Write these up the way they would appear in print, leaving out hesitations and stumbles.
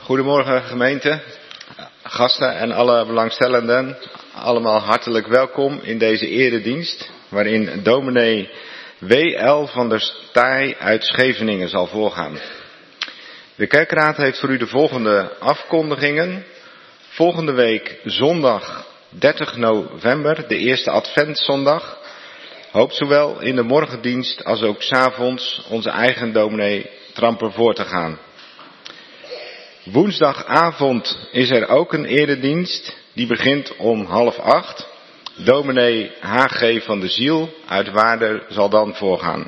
Goedemorgen gemeente, gasten en alle belangstellenden. Allemaal hartelijk welkom in deze eredienst, waarin dominee W.L. van der Staaij uit Scheveningen zal voorgaan. De kerkraad heeft voor u de volgende afkondigingen. Volgende week zondag 30 november, de eerste adventszondag, hoopt zowel in de morgendienst als ook 's avonds onze eigen dominee Tramper voor te gaan. Woensdagavond is er ook een eredienst, die begint om 7:30. Dominee H.G. van de Ziel uit Waarder zal dan voorgaan.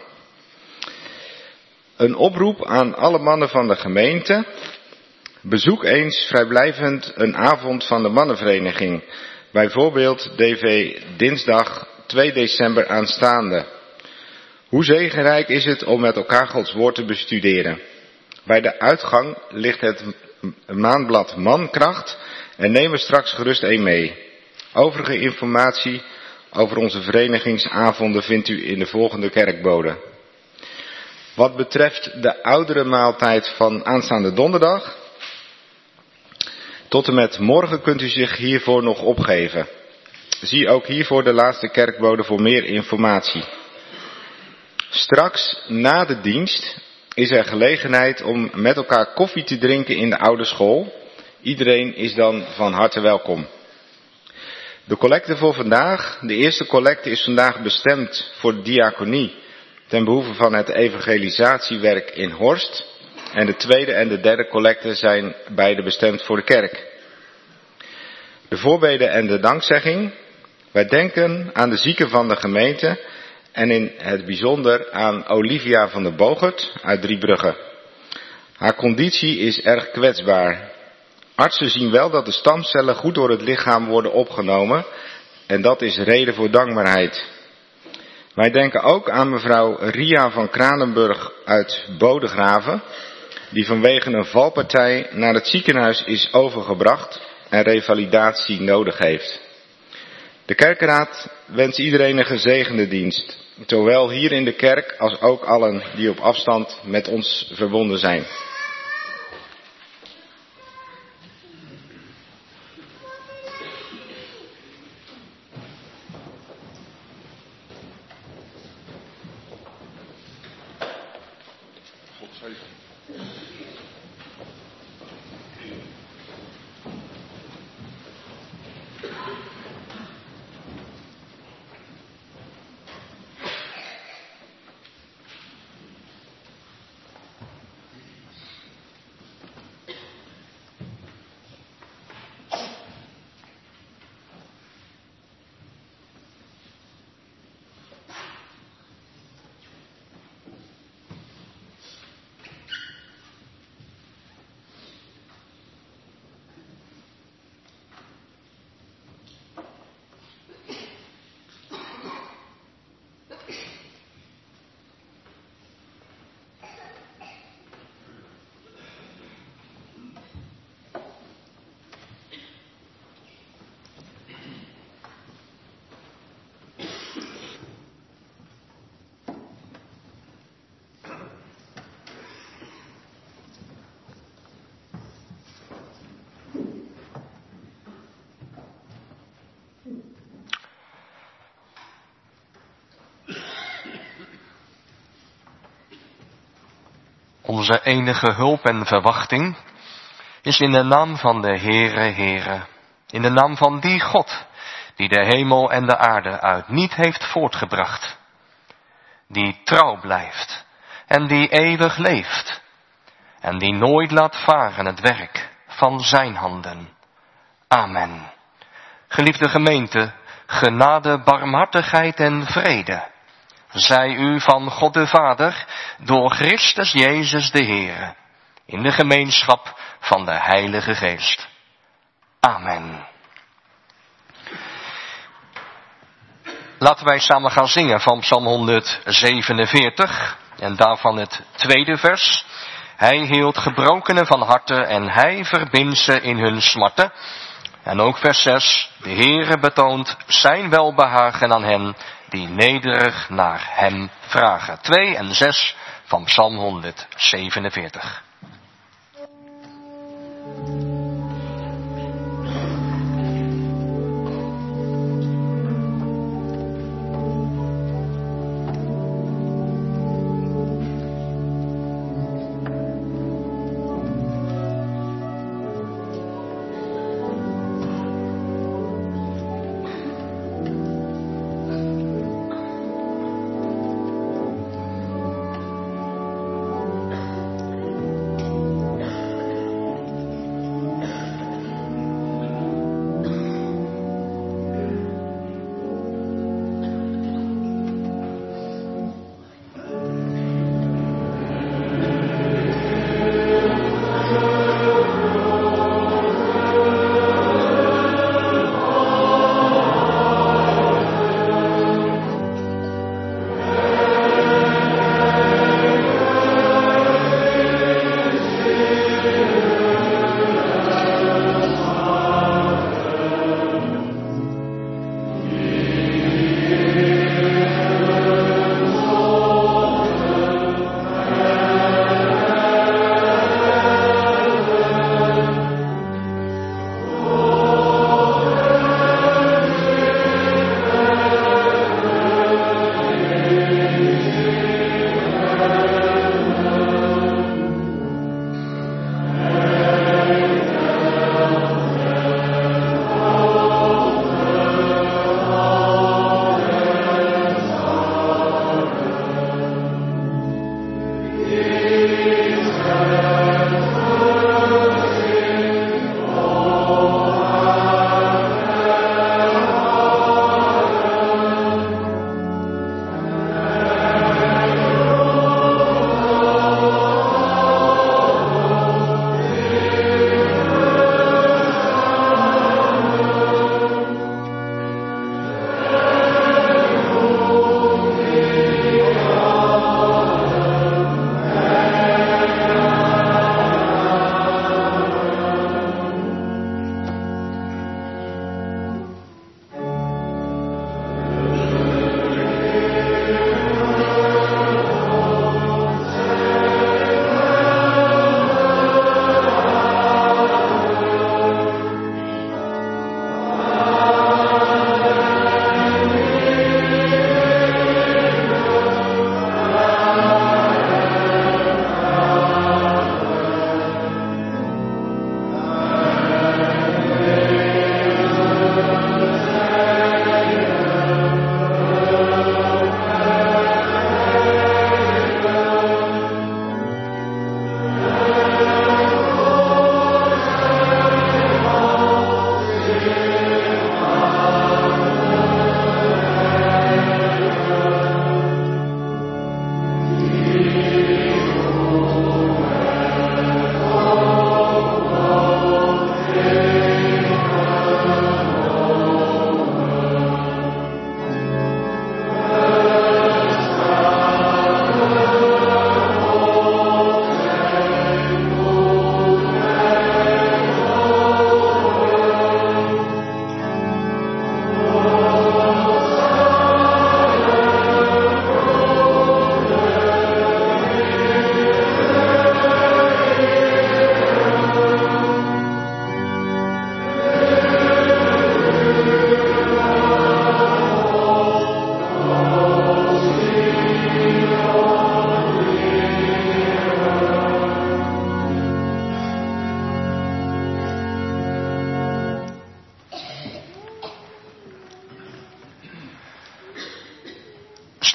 Een oproep aan alle mannen van de gemeente. Bezoek eens vrijblijvend een avond van de mannenvereniging. Bijvoorbeeld DV dinsdag 2 december aanstaande. Hoe zegenrijk is het om met elkaar Gods woord te bestuderen. Bij de uitgang ligt het maandblad Mankracht en neem er straks gerust een mee. Overige informatie over onze verenigingsavonden vindt u in de volgende kerkbode. Wat betreft de oudere maaltijd van aanstaande donderdag, tot en met morgen kunt u zich hiervoor nog opgeven. Zie ook hiervoor de laatste kerkbode voor meer informatie. Straks na de dienst is er gelegenheid om met elkaar koffie te drinken in de oude school. Iedereen is dan van harte welkom. De collecte voor vandaag. De eerste collecte is vandaag bestemd voor de diaconie ten behoeve van het evangelisatiewerk in Horst. En de tweede en de derde collecte zijn beide bestemd voor de kerk. De voorbeden en de dankzegging. Wij denken aan de zieken van de gemeente en in het bijzonder aan Olivia van der Bogert uit Driebrugge. Haar conditie is erg kwetsbaar. Artsen zien wel dat de stamcellen goed door het lichaam worden opgenomen en dat is reden voor dankbaarheid. Wij denken ook aan mevrouw Ria van Kranenburg uit Bodegraven, die vanwege een valpartij naar het ziekenhuis is overgebracht en revalidatie nodig heeft. De kerkraad wenst iedereen een gezegende dienst, zowel hier in de kerk als ook allen die op afstand met ons verbonden zijn. Onze enige hulp en verwachting is in de naam van de Heere, in de naam van die God, die de hemel en de aarde uit niet heeft voortgebracht, die trouw blijft en die eeuwig leeft en die nooit laat varen het werk van zijn handen. Amen. Geliefde gemeente, genade, barmhartigheid en vrede zij u van God de Vader, door Christus Jezus de Heere, in de gemeenschap van de Heilige Geest. Amen. Laten wij samen gaan zingen van Psalm 147 en daarvan het tweede vers. Hij hield gebrokenen van harte en hij verbindt ze in hun smarten. En ook vers 6. De Heere betoont zijn welbehagen aan hen die nederig naar hem vragen. 2 en 6 van Psalm 147.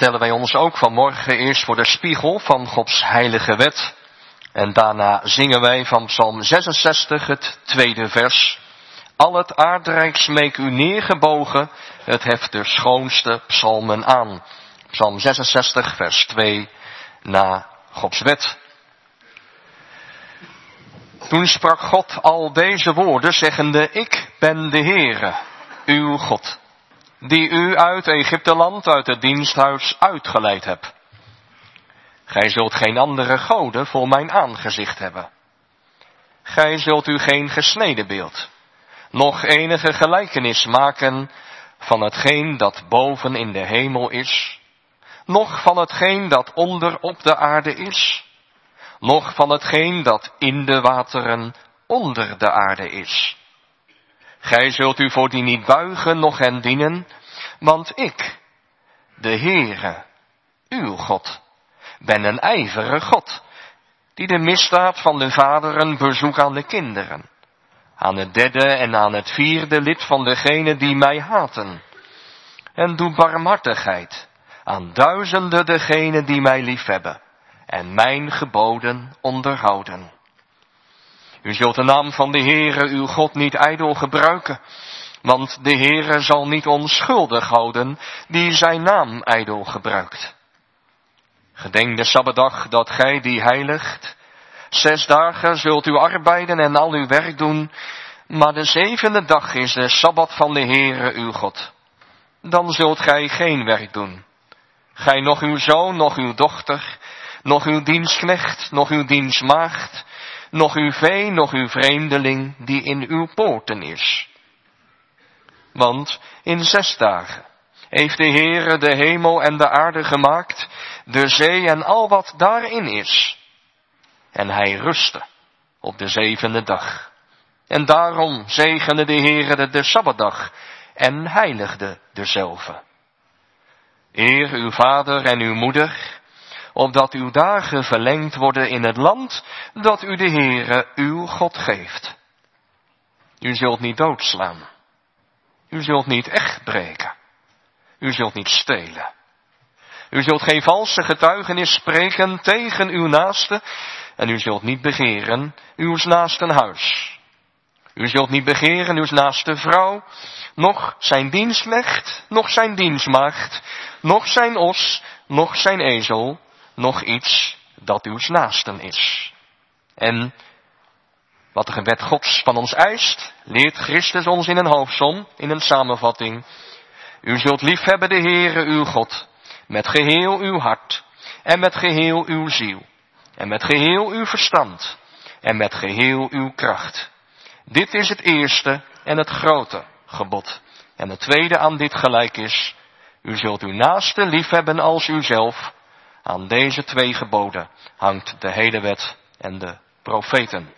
stellen wij ons ook vanmorgen eerst voor de spiegel van Gods heilige wet. En daarna zingen wij van Psalm 66 het tweede vers. Al het aardrijk smeek u neergebogen, het heft de schoonste psalmen aan. Psalm 66 vers 2 na Gods wet. Toen sprak God al deze woorden, zeggende, ik ben de Heere, uw God, die u uit Egypteland, uit het diensthuis uitgeleid heb. Gij zult geen andere goden voor mijn aangezicht hebben. Gij zult u geen gesneden beeld, noch enige gelijkenis maken van hetgeen dat boven in de hemel is, noch van hetgeen dat onder op de aarde is, noch van hetgeen dat in de wateren onder de aarde is. Gij zult u voor die niet buigen, noch hen dienen, want ik, de Heere, uw God, ben een ijvere God, die de misdaad van de vaderen bezoekt aan de kinderen, aan het derde en aan het vierde lid van degenen die mij haten, en doe barmhartigheid aan duizenden degenen die mij liefhebben, en mijn geboden onderhouden. U zult de naam van de Heere uw God niet ijdel gebruiken, want de Heere zal niet onschuldig houden die zijn naam ijdel gebruikt. Gedenk de Sabbatdag dat gij die heiligt. 6 dagen zult u arbeiden en al uw werk doen, maar de 7e dag is de Sabbat van de Heere uw God. Dan zult gij geen werk doen. Gij noch uw zoon, noch uw dochter, noch uw dienstknecht, noch uw dienstmaagd, noch uw vee, noch uw vreemdeling die in uw poorten is. Want in 6 dagen heeft de Heere de hemel en de aarde gemaakt, de zee en al wat daarin is. En hij rustte op de 7e dag. En daarom zegende de Heere de Sabbatdag en heiligde dezelve. Eer uw vader en uw moeder, opdat uw dagen verlengd worden in het land dat u de Heere uw God geeft. U zult niet doodslaan. U zult niet echt breken. U zult niet stelen. U zult geen valse getuigenis spreken tegen uw naaste en u zult niet begeren uw naasten huis. U zult niet begeren uw naaste vrouw, noch zijn dienstknecht, noch zijn dienstmaagd, noch zijn os, noch zijn ezel, noch iets dat uws naasten is. En wat de gebed Gods van ons eist, leert Christus ons in een hoofdsom, in een samenvatting. U zult liefhebben de Heere uw God, met geheel uw hart, en met geheel uw ziel, en met geheel uw verstand, en met geheel uw kracht. Dit is het eerste en het grote gebod. En het tweede aan dit gelijk is, u zult uw naaste liefhebben als uzelf. Aan deze 2 geboden hangt de hele wet en de profeten.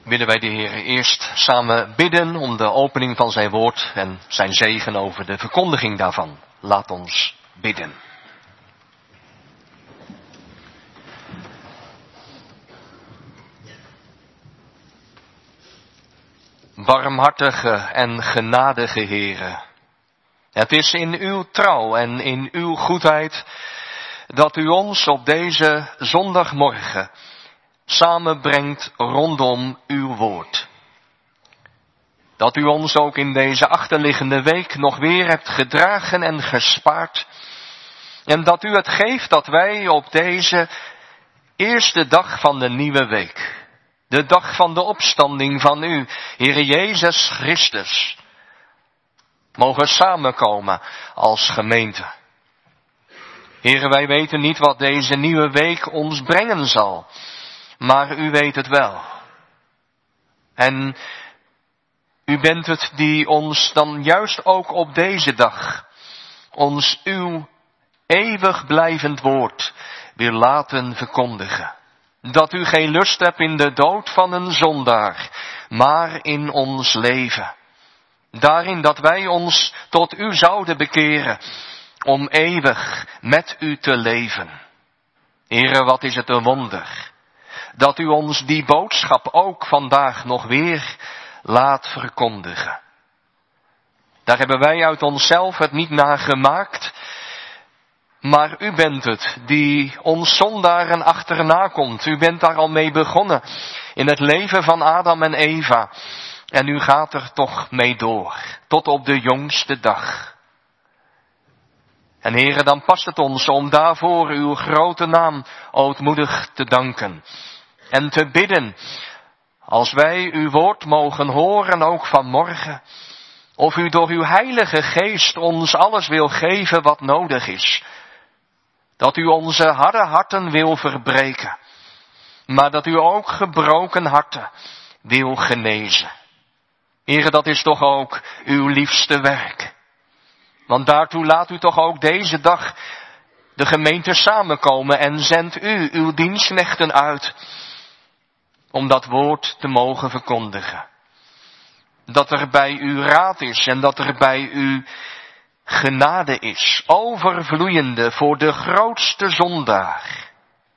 willen wij de Heer eerst samen bidden om de opening van zijn woord en zijn zegen over de verkondiging daarvan. Laat ons bidden. Barmhartige en genadige Heere, het is in uw trouw en in uw goedheid dat u ons op deze zondagmorgen samenbrengt rondom uw woord. Dat u ons ook in deze achterliggende week nog weer hebt gedragen en gespaard. En dat u het geeft dat wij op deze eerste dag van de nieuwe week, de dag van de opstanding van u, Heere Jezus Christus, mogen samenkomen als gemeente. Heere, wij weten niet wat deze nieuwe week ons brengen zal, maar u weet het wel. En u bent het die ons dan juist ook op deze dag ons uw eeuwig blijvend woord wil laten verkondigen. Dat u geen lust hebt in de dood van een zondaar, maar in ons leven. Daarin dat wij ons tot u zouden bekeren, om eeuwig met u te leven. Heere, wat is het een wonder, dat u ons die boodschap ook vandaag nog weer laat verkondigen. Daar hebben wij uit onszelf het niet naar gemaakt, maar u bent het die ons zondaren achterna komt. U bent daar al mee begonnen in het leven van Adam en Eva. En u gaat er toch mee door, tot op de jongste dag. En Heere, dan past het ons om daarvoor uw grote naam ootmoedig te danken. En te bidden, als wij uw woord mogen horen ook vanmorgen, of u door uw heilige geest ons alles wil geven wat nodig is. Dat u onze harde harten wil verbreken, maar dat u ook gebroken harten wil genezen. Heere, dat is toch ook uw liefste werk. Want daartoe laat u toch ook deze dag de gemeente samenkomen en zendt u uw dienstknechten uit om dat woord te mogen verkondigen. Dat er bij u raad is en dat er bij u genade is, overvloeiende voor de grootste zondaar.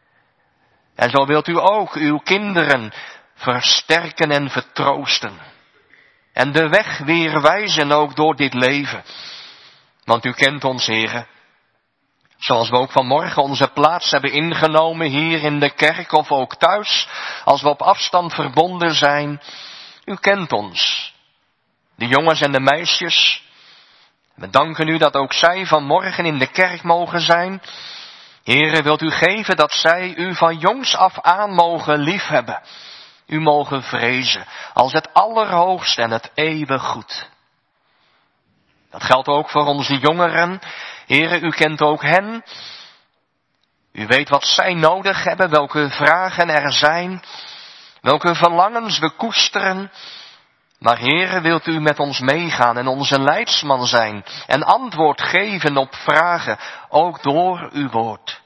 En zo wilt u ook uw kinderen versterken en vertroosten. En de weg weer wijzen ook door dit leven. Want u kent ons, Heere. Zoals we ook vanmorgen onze plaats hebben ingenomen hier in de kerk of ook thuis. Als we op afstand verbonden zijn. U kent ons. De jongens en de meisjes. We danken u dat ook zij vanmorgen in de kerk mogen zijn. Heere, wilt u geven dat zij u van jongs af aan mogen liefhebben. U mogen vrezen als het allerhoogste en het eeuwig goed. Dat geldt ook voor onze jongeren. Heere, u kent ook hen. U weet wat zij nodig hebben, welke vragen er zijn, welke verlangens we koesteren. Maar Heere, wilt u met ons meegaan en onze leidsman zijn en antwoord geven op vragen, ook door uw woord.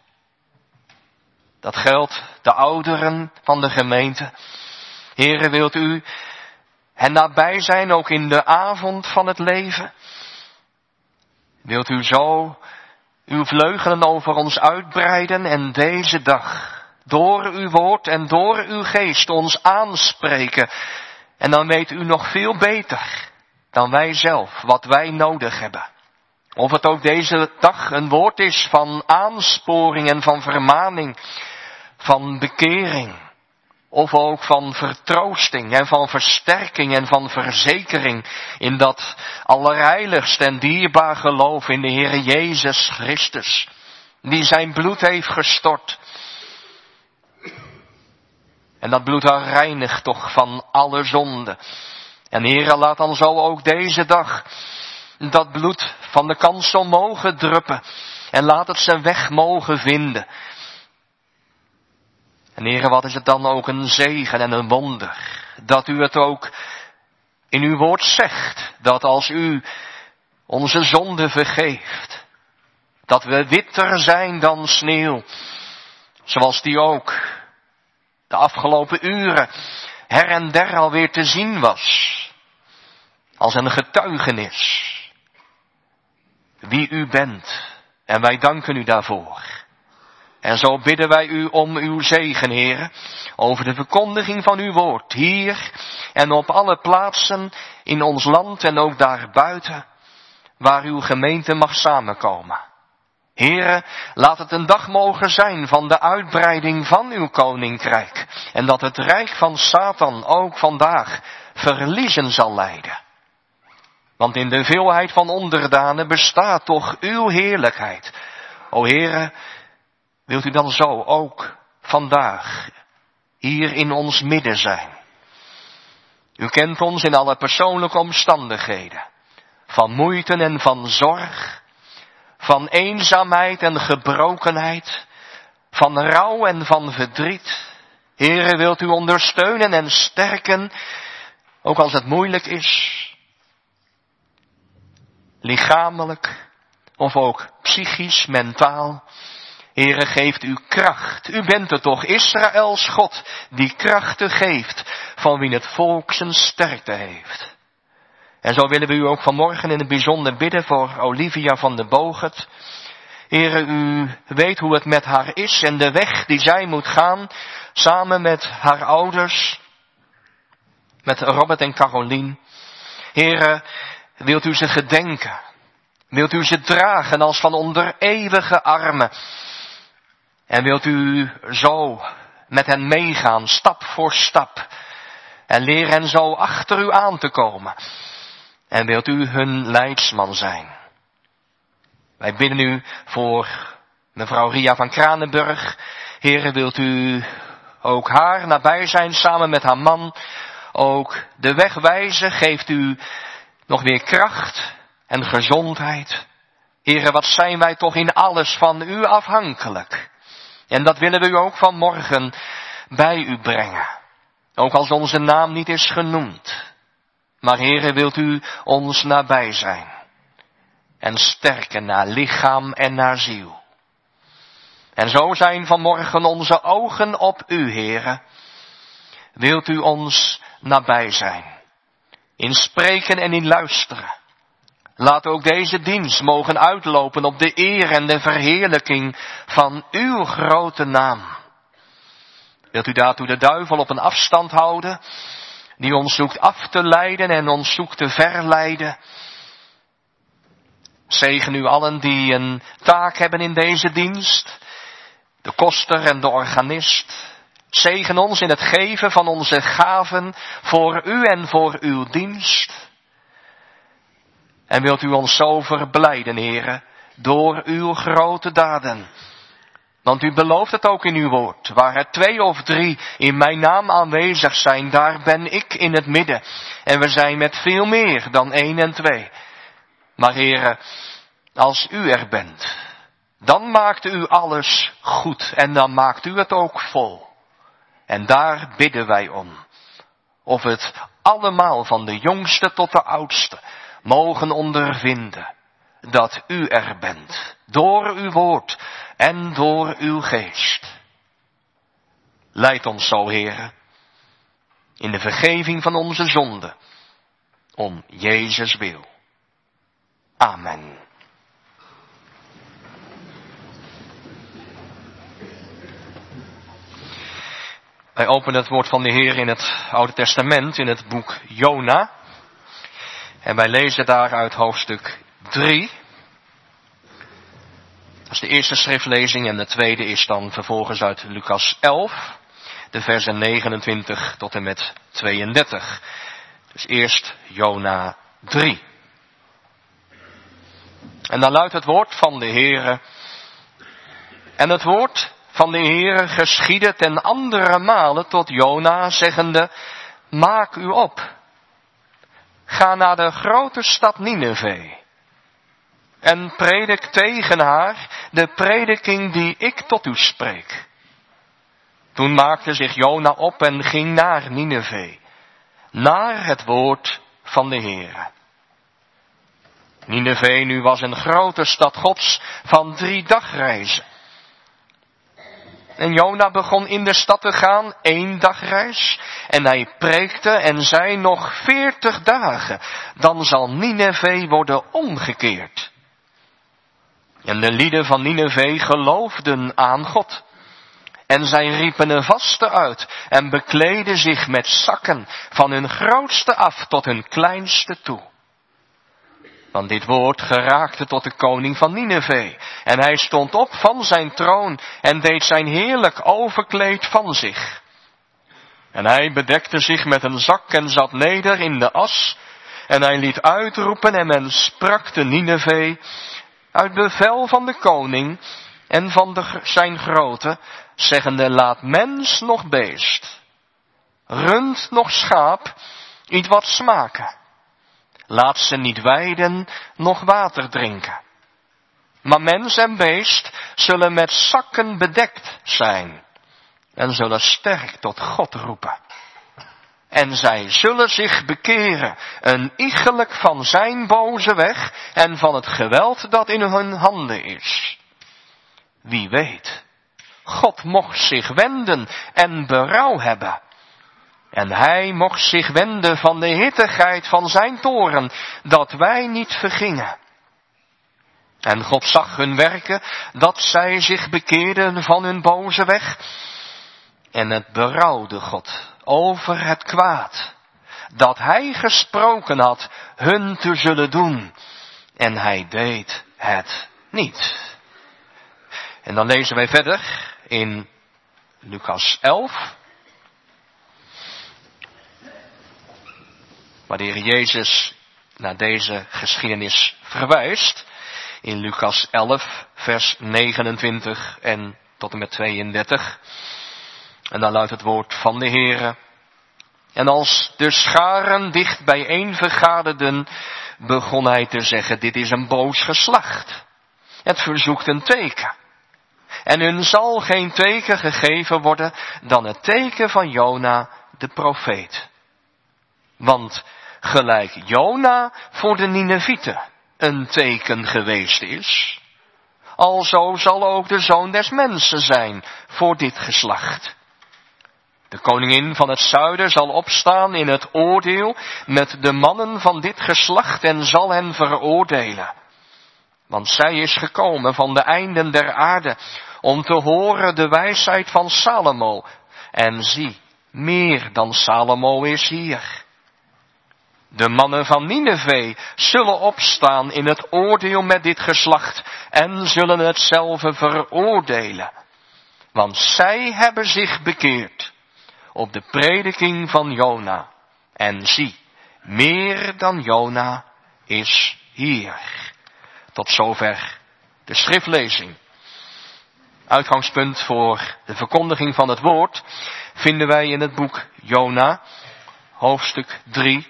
Dat geldt de ouderen van de gemeente. Heere, wilt u hen nabij zijn, ook in de avond van het leven? Wilt u zo uw vleugelen over ons uitbreiden en deze dag door uw woord en door uw geest ons aanspreken? En dan weet u nog veel beter dan wij zelf wat wij nodig hebben. Of het ook deze dag een woord is van aansporing en van vermaning, van bekering. Of ook van vertroosting en van versterking en van verzekering in dat allerheiligst en dierbaar geloof in de Heere Jezus Christus, die zijn bloed heeft gestort. En dat bloed reinigt toch van alle zonde. En Heere, laat dan zo ook deze dag dat bloed van de kansel mogen druppen en laat het zijn weg mogen vinden. En Heere, wat is het dan ook een zegen en een wonder, dat u het ook in uw woord zegt, dat als u onze zonde vergeeft, dat we witter zijn dan sneeuw, zoals die ook de afgelopen uren her en der alweer te zien was. Als een getuigenis. Wie u bent. En wij danken u daarvoor. En zo bidden wij u om uw zegen, Heere, over de verkondiging van uw woord, hier en op alle plaatsen in ons land en ook daarbuiten, waar uw gemeente mag samenkomen. Heere, laat het een dag mogen zijn van de uitbreiding van uw koninkrijk, en dat het rijk van Satan ook vandaag verliezen zal lijden. Want in de veelheid van onderdanen bestaat toch uw heerlijkheid. O Heere, wilt u dan zo ook vandaag hier in ons midden zijn? U kent ons in alle persoonlijke omstandigheden. Van moeite en van zorg. Van eenzaamheid en gebrokenheid. Van rouw en van verdriet. Heere, wilt u ondersteunen en sterken, ook als het moeilijk is. Lichamelijk of ook psychisch, mentaal. Heere, geeft u kracht. U bent het toch, Israëls God, die krachten geeft van wie het volk zijn sterkte heeft. En zo willen we u ook vanmorgen in het bijzonder bidden voor Olivia van de Bogert. Heere, u weet hoe het met haar is en de weg die zij moet gaan, samen met haar ouders, met Robert en Carolien. Heere, wilt u ze gedenken? Wilt u ze dragen als van onder eeuwige armen? En wilt u zo met hen meegaan, stap voor stap. En leer hen zo achter u aan te komen. En wilt u hun leidsman zijn. Wij bidden u voor mevrouw Ria van Kranenburg. Heere, wilt u ook haar nabij zijn samen met haar man. Ook de weg wijzen, geeft u nog weer kracht en gezondheid. Heere, wat zijn wij toch in alles van u afhankelijk. En dat willen we u ook vanmorgen bij u brengen. Ook als onze naam niet is genoemd. Maar Heere, wilt u ons nabij zijn. En sterken naar lichaam en naar ziel. En zo zijn vanmorgen onze ogen op u, Heere. Wilt u ons nabij zijn. In spreken en in luisteren. Laat ook deze dienst mogen uitlopen op de eer en de verheerlijking van uw grote naam. Wilt u daartoe de duivel op een afstand houden, die ons zoekt af te leiden en ons zoekt te verleiden. Zegen u allen die een taak hebben in deze dienst, de koster en de organist. Zegen ons in het geven van onze gaven voor u en voor uw dienst. En wilt u ons zo verblijden, Heere, door uw grote daden. Want u belooft het ook in uw woord. Waar er 2 of 3 in mijn naam aanwezig zijn, daar ben ik in het midden. En we zijn met veel meer dan 1 en 2. Maar Heere, als u er bent, dan maakt u alles goed. En dan maakt u het ook vol. En daar bidden wij om. Of het allemaal van de jongste tot de oudste mogen ondervinden dat u er bent, door uw woord en door uw geest. Leid ons zo, Heere, in de vergeving van onze zonden, om Jezus wil. Amen. Wij openen het woord van de Heer in het Oude Testament, in het boek Jona. En wij lezen daar uit hoofdstuk 3. Dat is de eerste schriftlezing en de tweede is dan vervolgens uit Lucas 11. De versen 29 tot en met 32. Dus eerst Jona 3. En dan luidt het woord van de Heere. En het woord van de Heere geschiedde ten andere male tot Jona, zeggende: maak u op. Ga naar de grote stad Nineve. En predik tegen haar de prediking die ik tot u spreek. Toen maakte zich Jona op en ging naar Nineve. Naar het woord van de Heere. Nineve nu was een grote stad Gods van 3 dagreizen. En Jona begon in de stad te gaan, 1 dagreis. En hij preekte en zei nog 40 dagen. Dan zal Nineve worden omgekeerd. En de lieden van Nineve geloofden aan God. En zij riepen een vaste uit en bekleden zich met zakken van hun grootste af tot hun kleinste toe. Want dit woord geraakte tot de koning van Nineve. En hij stond op van zijn troon en deed zijn heerlijk overkleed van zich. En hij bedekte zich met een zak en zat neder in de as. En hij liet uitroepen en men sprak te Nineve uit bevel van de koning en van zijn groote, zeggende: laat mens nog beest, rund nog schaap, iets wat smaken. Laat ze niet weiden, nog water drinken. Maar mens en beest zullen met zakken bedekt zijn en zullen sterk tot God roepen. En zij zullen zich bekeren, een iegelijk van zijn boze weg en van het geweld dat in hun handen is. Wie weet, God mocht zich wenden en berouw hebben. En hij mocht zich wenden van de hittigheid van zijn toorn, dat wij niet vergingen. En God zag hun werken, dat zij zich bekeerden van hun boze weg. En het berouwde God over het kwaad, dat hij gesproken had hun te zullen doen. En hij deed het niet. En dan lezen wij verder in Lucas 11. Waar de Heer Jezus naar deze geschiedenis verwijst. In Lucas 11 vers 29 en tot en met 32. En dan luidt het woord van de Heere. En als de scharen dicht bijeen vergaderden, begon hij te zeggen: dit is een boos geslacht. Het verzoekt een teken. En hun zal geen teken gegeven worden dan het teken van Jona de profeet. Want gelijk Jona voor de Ninevieten een teken geweest is, alzo zal ook de Zoon des Mensen zijn voor dit geslacht. De koningin van het zuiden zal opstaan in het oordeel met de mannen van dit geslacht en zal hen veroordelen. Want zij is gekomen van de einden der aarde om te horen de wijsheid van Salomo. En zie, meer dan Salomo is hier. De mannen van Nineve zullen opstaan in het oordeel met dit geslacht en zullen hetzelfde veroordelen. Want zij hebben zich bekeerd op de prediking van Jona. En zie, meer dan Jona is hier. Tot zover de schriftlezing. Uitgangspunt voor de verkondiging van het woord vinden wij in het boek Jona, hoofdstuk 3,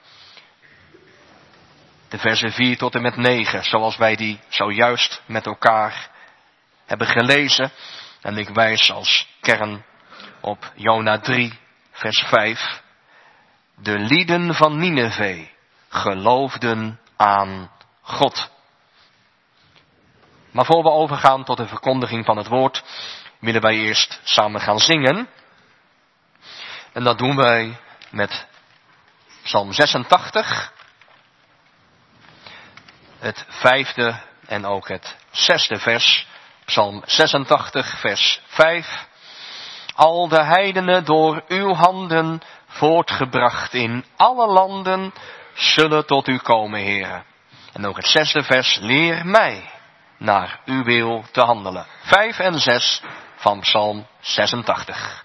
de versen 4 tot en met 9, zoals wij die zojuist met elkaar hebben gelezen. En ik wijs als kern op Jona 3, vers 5. De lieden van Nineve geloofden aan God. Maar voor we overgaan tot de verkondiging van het woord, willen wij eerst samen gaan zingen. En dat doen wij met Psalm 86, het 5e en ook het 6e vers. Psalm 86, vers 5. Al de heidenen door uw handen voortgebracht in alle landen zullen tot u komen, Heere. En ook het 6e vers, leer mij naar uw wil te handelen. 5 en 6 van Psalm 86.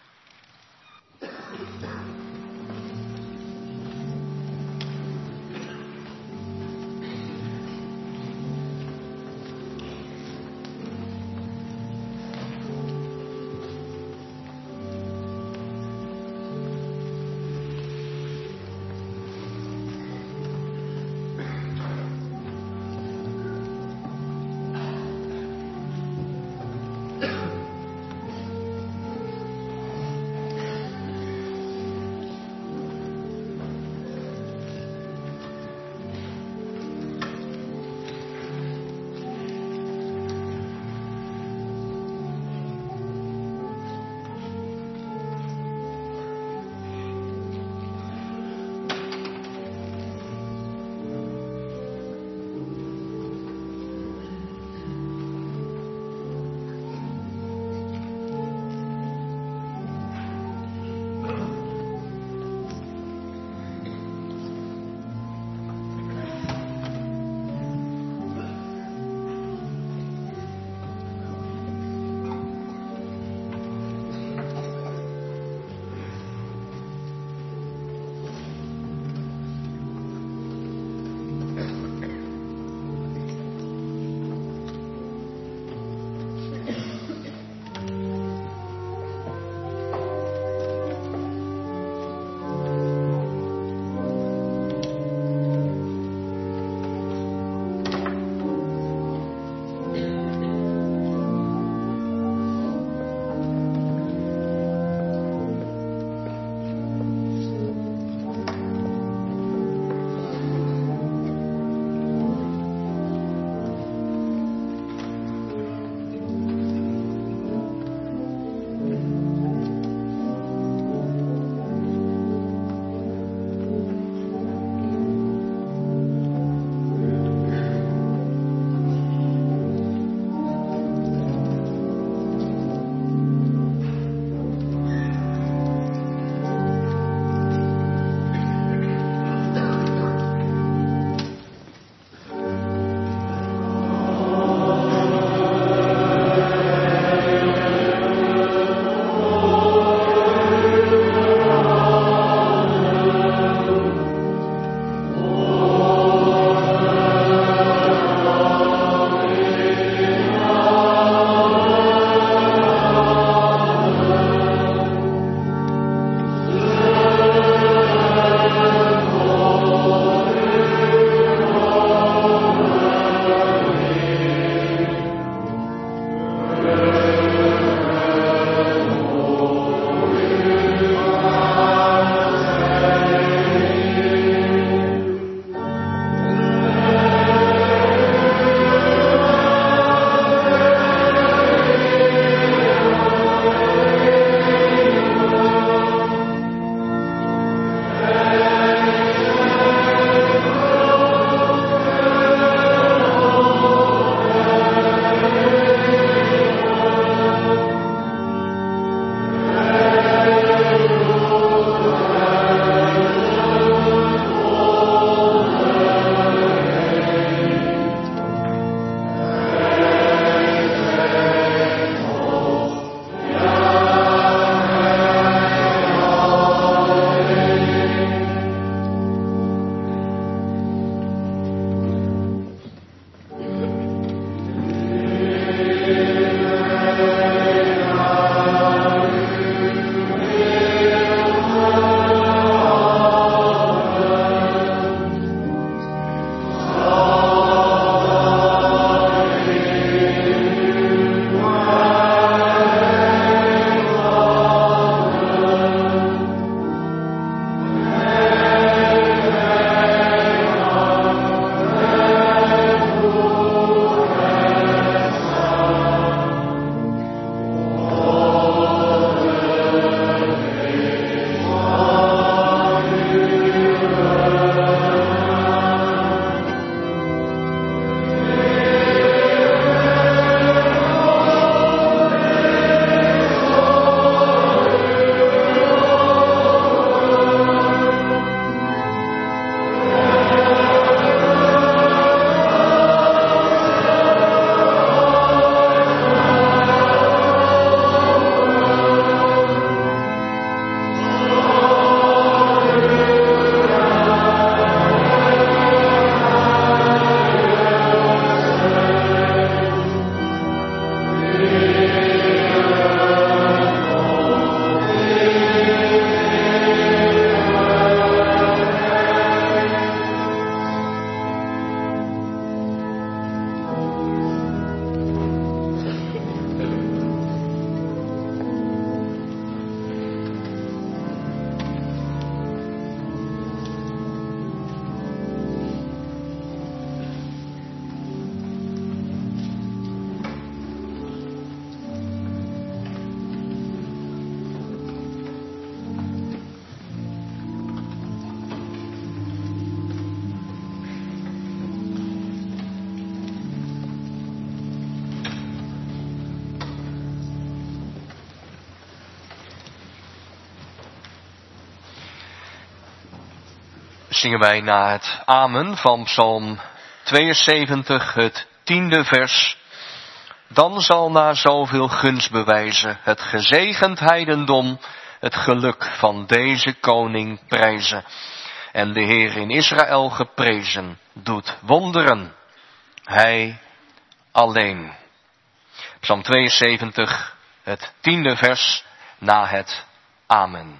zingen wij na het amen van Psalm 72, het 10e vers. Dan zal na zoveel gunstbewijzen het gezegend heidendom het geluk van deze koning prijzen. En de Heer in Israël geprezen doet wonderen. Hij alleen. Psalm 72, het 10e vers na het amen.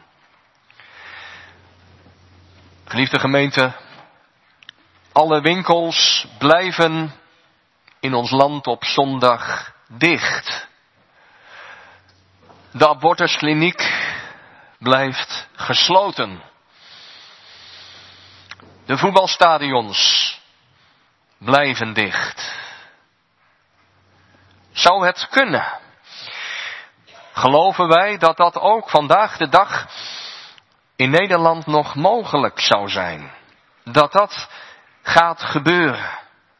Geliefde gemeente, alle winkels blijven in ons land op zondag dicht. De abortuskliniek blijft gesloten. De voetbalstadions blijven dicht. Zou het kunnen? Geloven wij dat dat ook vandaag de dag in Nederland nog mogelijk zou zijn? Dat dat gaat gebeuren?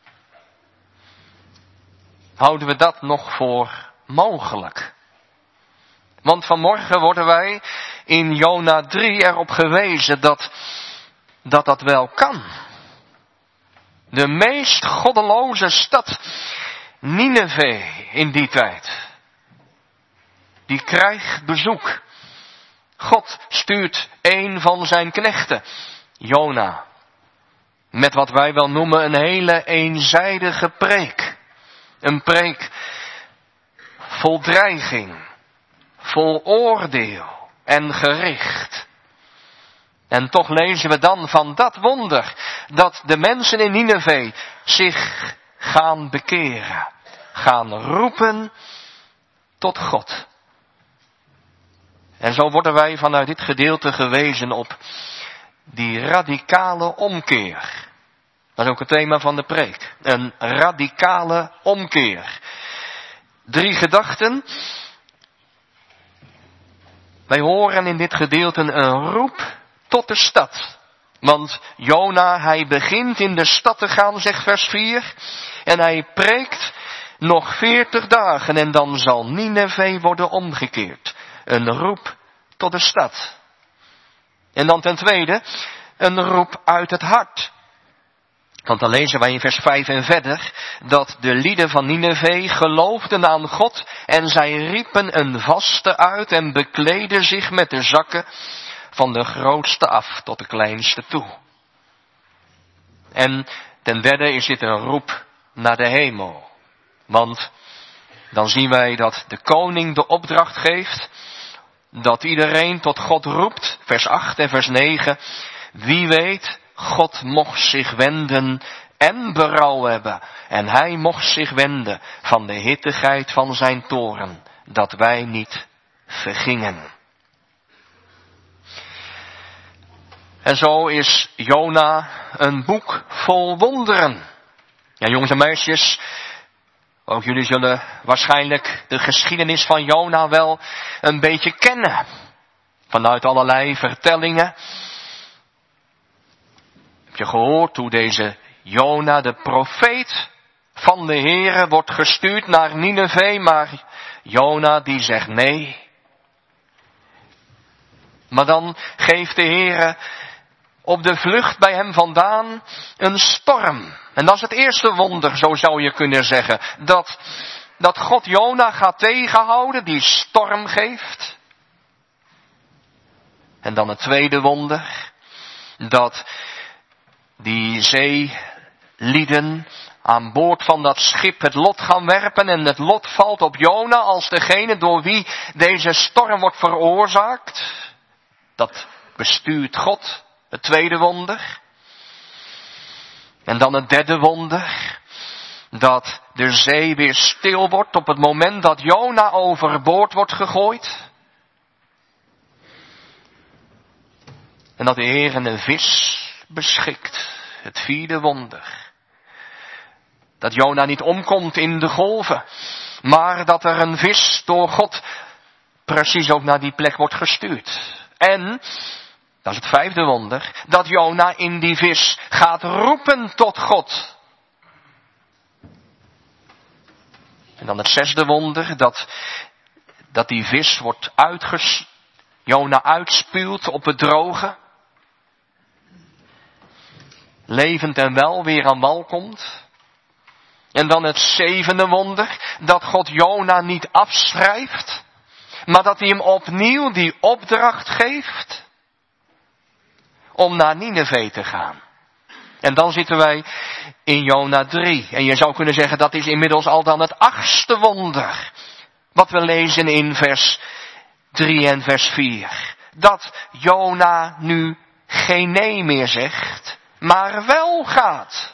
Houden we dat nog voor mogelijk? Want vanmorgen worden wij in Jona 3 erop gewezen dat wel kan. De meest goddeloze stad, Nineve in die tijd, die krijgt bezoek. God stuurt een van zijn knechten, Jona, met wat wij wel noemen een hele eenzijdige preek. Een preek vol dreiging, vol oordeel en gericht. En toch lezen we dan van dat wonder, dat de mensen in Nineve zich gaan bekeren, gaan roepen tot God. En zo worden wij vanuit dit gedeelte gewezen op die radicale omkeer. Dat is ook het thema van de preek. Een radicale omkeer. 3 gedachten. Wij horen in dit gedeelte een roep tot de stad. Want Jona, hij begint in de stad te gaan, zegt vers 4. En hij preekt nog 40 dagen en dan zal Nineve worden omgekeerd. Een roep tot de stad. En dan ten tweede, een roep uit het hart. Want dan lezen wij in vers 5 en verder, dat de lieden van Nineve geloofden aan God en zij riepen een vaste uit en bekleden zich met de zakken van de grootste af tot de kleinste toe. En ten derde is dit een roep naar de hemel. Want dan zien wij dat de koning de opdracht geeft dat iedereen tot God roept, vers 8 en vers 9. Wie weet, God mocht zich wenden en berouw hebben. En hij mocht zich wenden van de hittigheid van zijn toorn, dat wij niet vergingen. En zo is Jona een boek vol wonderen. Ja, jongens en meisjes, ook jullie zullen waarschijnlijk de geschiedenis van Jona wel een beetje kennen. Vanuit allerlei vertellingen. Heb je gehoord hoe deze Jona, de profeet van de Heere, wordt gestuurd naar Nineve, maar Jona die zegt nee. Maar dan geeft de Heere op de vlucht bij hem vandaan een storm. En dat is het eerste wonder, zo zou je kunnen zeggen. Dat God Jona gaat tegenhouden, die storm geeft. En dan het tweede wonder, dat die zeelieden aan boord van dat schip het lot gaan werpen en het lot valt op Jona als degene door wie deze storm wordt veroorzaakt. Dat bestuurt God, het tweede wonder. En dan het derde wonder, dat de zee weer stil wordt op het moment dat Jona overboord wordt gegooid. En dat de Heer een vis beschikt, het vierde wonder. Dat Jona niet omkomt in de golven, maar dat er een vis door God precies ook naar die plek wordt gestuurd. En, dat is het vijfde wonder, dat Jona in die vis gaat roepen tot God. En dan het zesde wonder, dat die vis wordt Jona uitspuwt op het droge. levend en wel weer aan wal komt. En dan het 7e wonder, dat God Jona niet afschrijft, maar dat hij hem opnieuw die opdracht geeft om naar Nineve te gaan. En dan zitten wij in Jona 3. En je zou kunnen zeggen, dat is inmiddels al dan het 8e wonder. Wat we lezen in vers 3 en vers 4. Dat Jona nu geen nee meer zegt, maar wel gaat.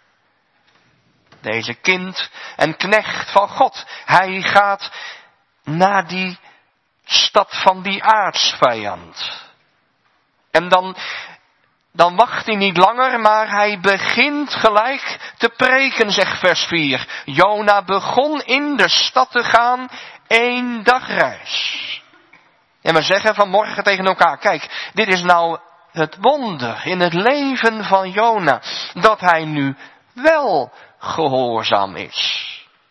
Deze kind en knecht van God. Hij gaat naar die stad van die aardsvijand. En dan wacht hij niet langer, maar hij begint gelijk te preken, zegt vers 4. Jona begon in de stad te gaan 1 dagreis. En we zeggen vanmorgen tegen elkaar, kijk, dit is nou het wonder in het leven van Jona, dat hij nu wel gehoorzaam is.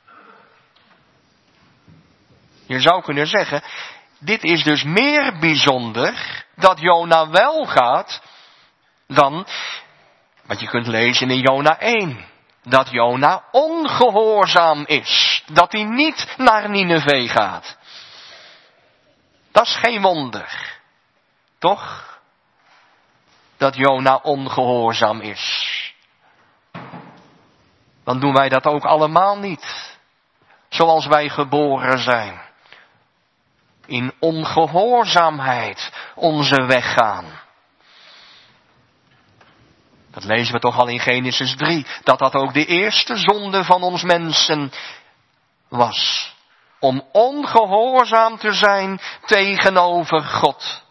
Je zou kunnen zeggen, dit is dus meer bijzonder dat Jona wel gaat dan wat je kunt lezen in Jona 1. Dat Jona ongehoorzaam is. Dat hij niet naar Nineve gaat. Dat is geen wonder. Toch? Dat Jona ongehoorzaam is. Dan doen wij dat ook allemaal niet. Zoals wij geboren zijn. In ongehoorzaamheid onze weg gaan. Dat lezen we toch al in Genesis 3. Dat ook de eerste zonde van ons mensen was. Om ongehoorzaam te zijn tegenover God.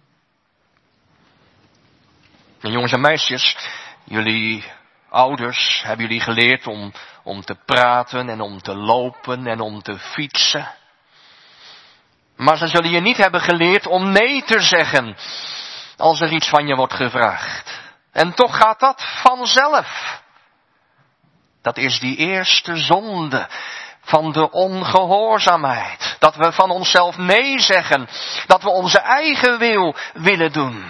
En jongens en meisjes, jullie ouders hebben jullie geleerd om te praten en om te lopen en om te fietsen. Maar ze zullen je niet hebben geleerd om nee te zeggen als er iets van je wordt gevraagd. En toch gaat dat vanzelf. Dat is die eerste zonde van de ongehoorzaamheid. Dat we van onszelf nee zeggen. Dat we onze eigen wil willen doen.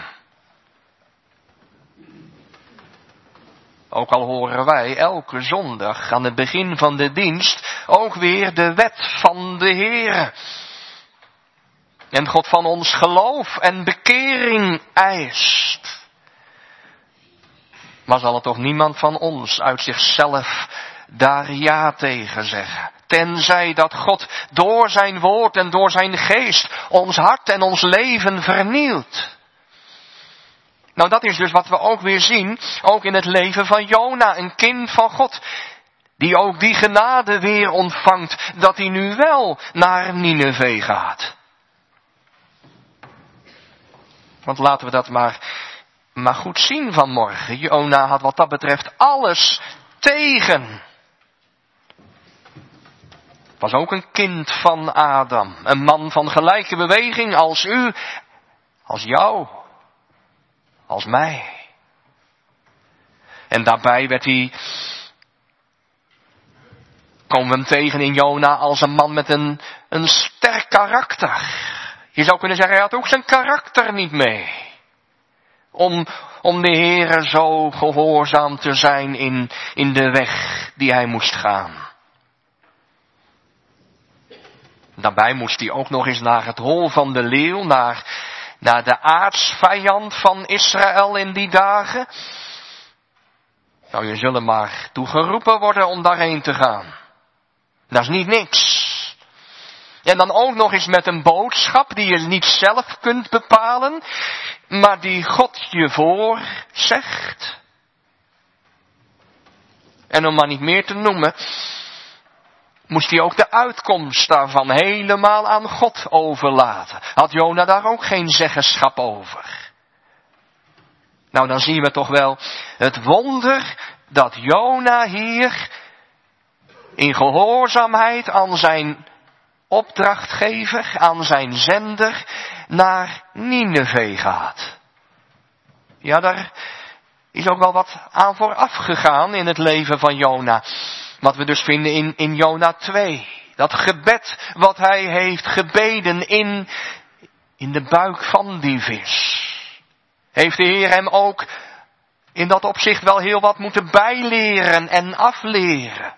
Ook al horen wij elke zondag aan het begin van de dienst ook weer de wet van de Heere. En God van ons geloof en bekering eist. Maar zal er toch niemand van ons uit zichzelf daar ja tegen zeggen. Tenzij dat God door zijn woord en door zijn geest ons hart en ons leven vernieuwt. Nou, dat is dus wat we ook weer zien, ook in het leven van Jona, een kind van God. Die ook die genade weer ontvangt, dat hij nu wel naar Nineve gaat. Want laten we dat maar goed zien vanmorgen. Jona had wat dat betreft alles tegen. Was ook een kind van Adam. Een man van gelijke beweging als u, als jou, als mij. En daarbij werd hij, komen we hem tegen in Jona als een man met een sterk karakter. Je zou kunnen zeggen, hij had ook zijn karakter niet mee. Om de Heere zo gehoorzaam te zijn in de weg die hij moest gaan. Daarbij moest hij ook nog eens naar het hol van de leeuw, naar de aardsvijand van Israël in die dagen. Nou, je zullen maar toegeroepen worden om daarheen te gaan. Dat is niet niks. En dan ook nog eens met een boodschap die je niet zelf kunt bepalen, maar die God je voor zegt. En om maar niet meer te noemen, moest hij ook de uitkomst daarvan helemaal aan God overlaten. Had Jona daar ook geen zeggenschap over. Nou, dan zien we toch wel het wonder dat Jona hier in gehoorzaamheid aan zijn opdrachtgever, aan zijn zender, naar Nineve gaat. Ja, daar is ook wel wat aan vooraf gegaan in het leven van Jona. Wat we dus vinden in Jona 2. Dat gebed wat hij heeft gebeden in de buik van die vis. Heeft de Heer hem ook in dat opzicht wel heel wat moeten bijleren en afleren.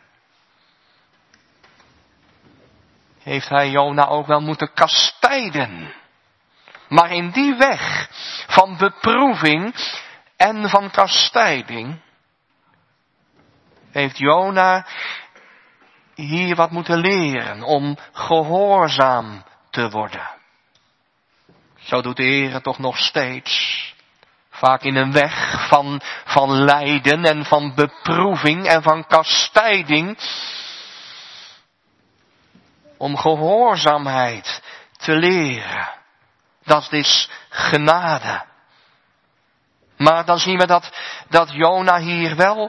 Heeft hij Jona ook wel moeten kastijden. Maar in die weg van beproeving en van kastijding heeft Jona hier wat moeten leren om gehoorzaam te worden. Zo doet de Heer toch nog steeds. Vaak in een weg van lijden en van beproeving en van kastijding. Om gehoorzaamheid te leren. Dat is genade. Maar dan zien we dat Jona hier wel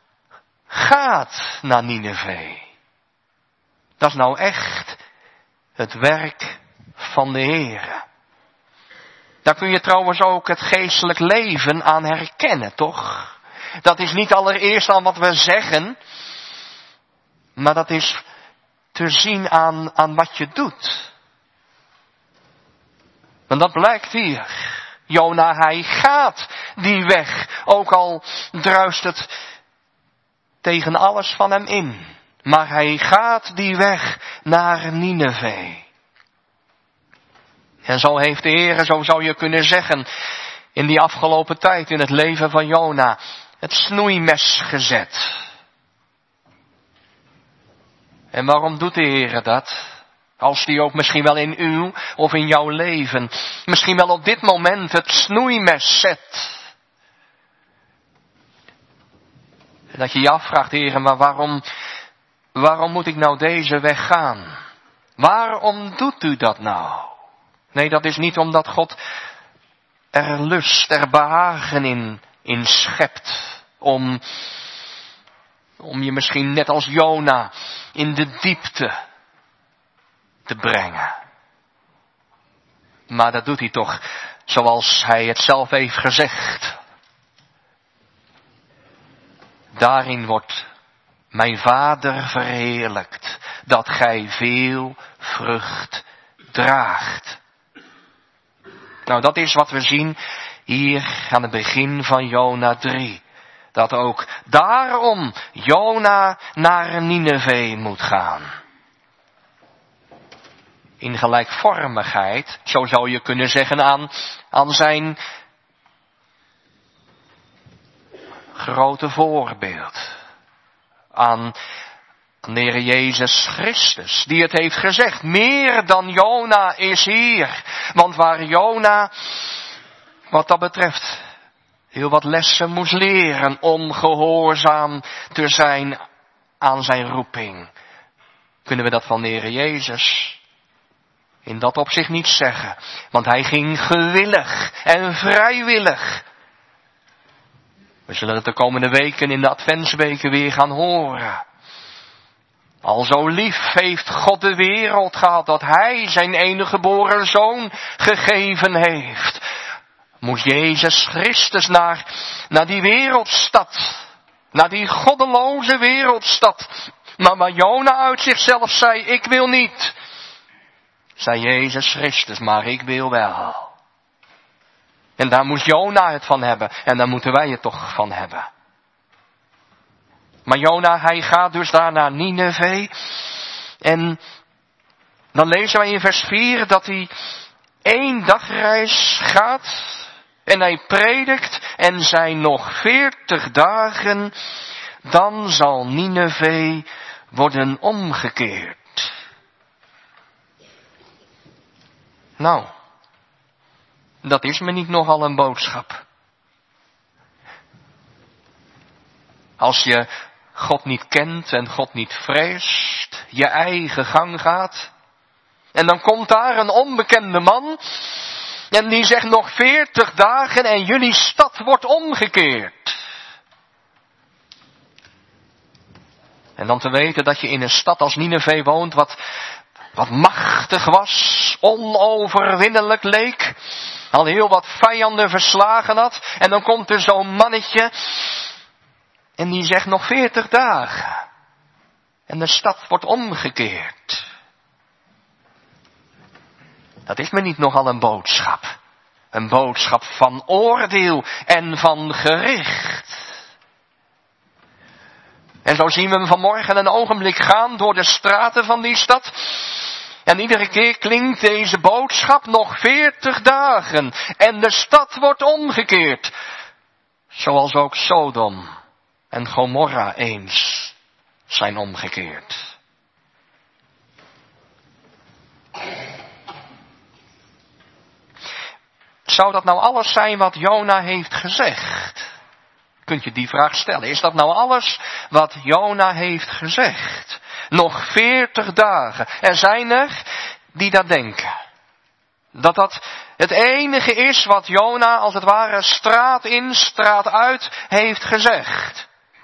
gaat naar Nineve. Dat is nou echt het werk van de Heer. Daar kun je trouwens ook het geestelijk leven aan herkennen, toch? Dat is niet allereerst aan wat we zeggen, maar dat is te zien aan wat je doet. En dat blijkt hier. Jona, hij gaat die weg, ook al druist het tegen alles van hem in. Maar hij gaat die weg naar Nineve. En zo heeft de Heer, zo zou je kunnen zeggen, in die afgelopen tijd in het leven van Jona, het snoeimes gezet. En waarom doet de Heer dat? Als die ook misschien wel in uw of in jouw leven, misschien wel op dit moment het snoeimes zet. En dat je je afvraagt, Heer, maar waarom moet ik nou deze weg gaan? Waarom doet u dat nou? Nee, dat is niet omdat God er lust, er behagen in schept. Om je misschien net als Jona in de diepte te brengen. Maar dat doet hij toch zoals hij het zelf heeft gezegd. Daarin wordt mijn Vader verheerlijkt, dat gij veel vrucht draagt. Nou, dat is wat we zien hier aan het begin van Jona 3. Dat ook daarom Jona naar Nineve moet gaan. In gelijkvormigheid, zo zou je kunnen zeggen, aan zijn grote voorbeeld. Aan de Heer Jezus Christus, die het heeft gezegd, meer dan Jona is hier. Want waar Jona, wat dat betreft, heel wat lessen moest leren om gehoorzaam te zijn aan zijn roeping, kunnen we dat van de Heer Jezus in dat opzicht niet zeggen. Want hij ging gewillig en vrijwillig. We zullen het de komende weken in de adventsweken weer gaan horen. Al zo lief heeft God de wereld gehad, dat hij zijn enige geboren zoon gegeven heeft. Moest Jezus Christus naar die wereldstad, naar die goddeloze wereldstad. Maar waar Jona uit zichzelf zei, ik wil niet, zei Jezus Christus, maar ik wil wel. En daar moest Jona het van hebben, en daar moeten wij het toch van hebben. Maar Jona, hij gaat dus daar naar Nineve. En dan lezen wij in vers 4 dat hij 1 dagreis gaat. En hij predikt en zijn nog 40 dagen. Dan zal Nineve worden omgekeerd. Nou, dat is me niet nogal een boodschap. Als je God niet kent en God niet vreest, je eigen gang gaat. En dan komt daar een onbekende man en die zegt nog 40 dagen en jullie stad wordt omgekeerd. En dan te weten dat je in een stad als Nineve woont wat machtig was, onoverwinnelijk leek, al heel wat vijanden verslagen had. En dan komt er zo'n mannetje en die zegt nog 40 dagen. En de stad wordt omgekeerd. Dat is me niet nogal een boodschap. Een boodschap van oordeel en van gericht. En zo zien we hem vanmorgen een ogenblik gaan door de straten van die stad. En iedere keer klinkt deze boodschap: nog 40 dagen en de stad wordt omgekeerd. Zoals ook Sodom en Gomorra eens zijn omgekeerd. Zou dat nou alles zijn wat Jona heeft gezegd? Kunt je die vraag stellen. Is dat nou alles wat Jona heeft gezegd? Nog 40 dagen. Er zijn er die dat denken. Dat dat het enige is wat Jona als het ware straat in, straat uit heeft gezegd.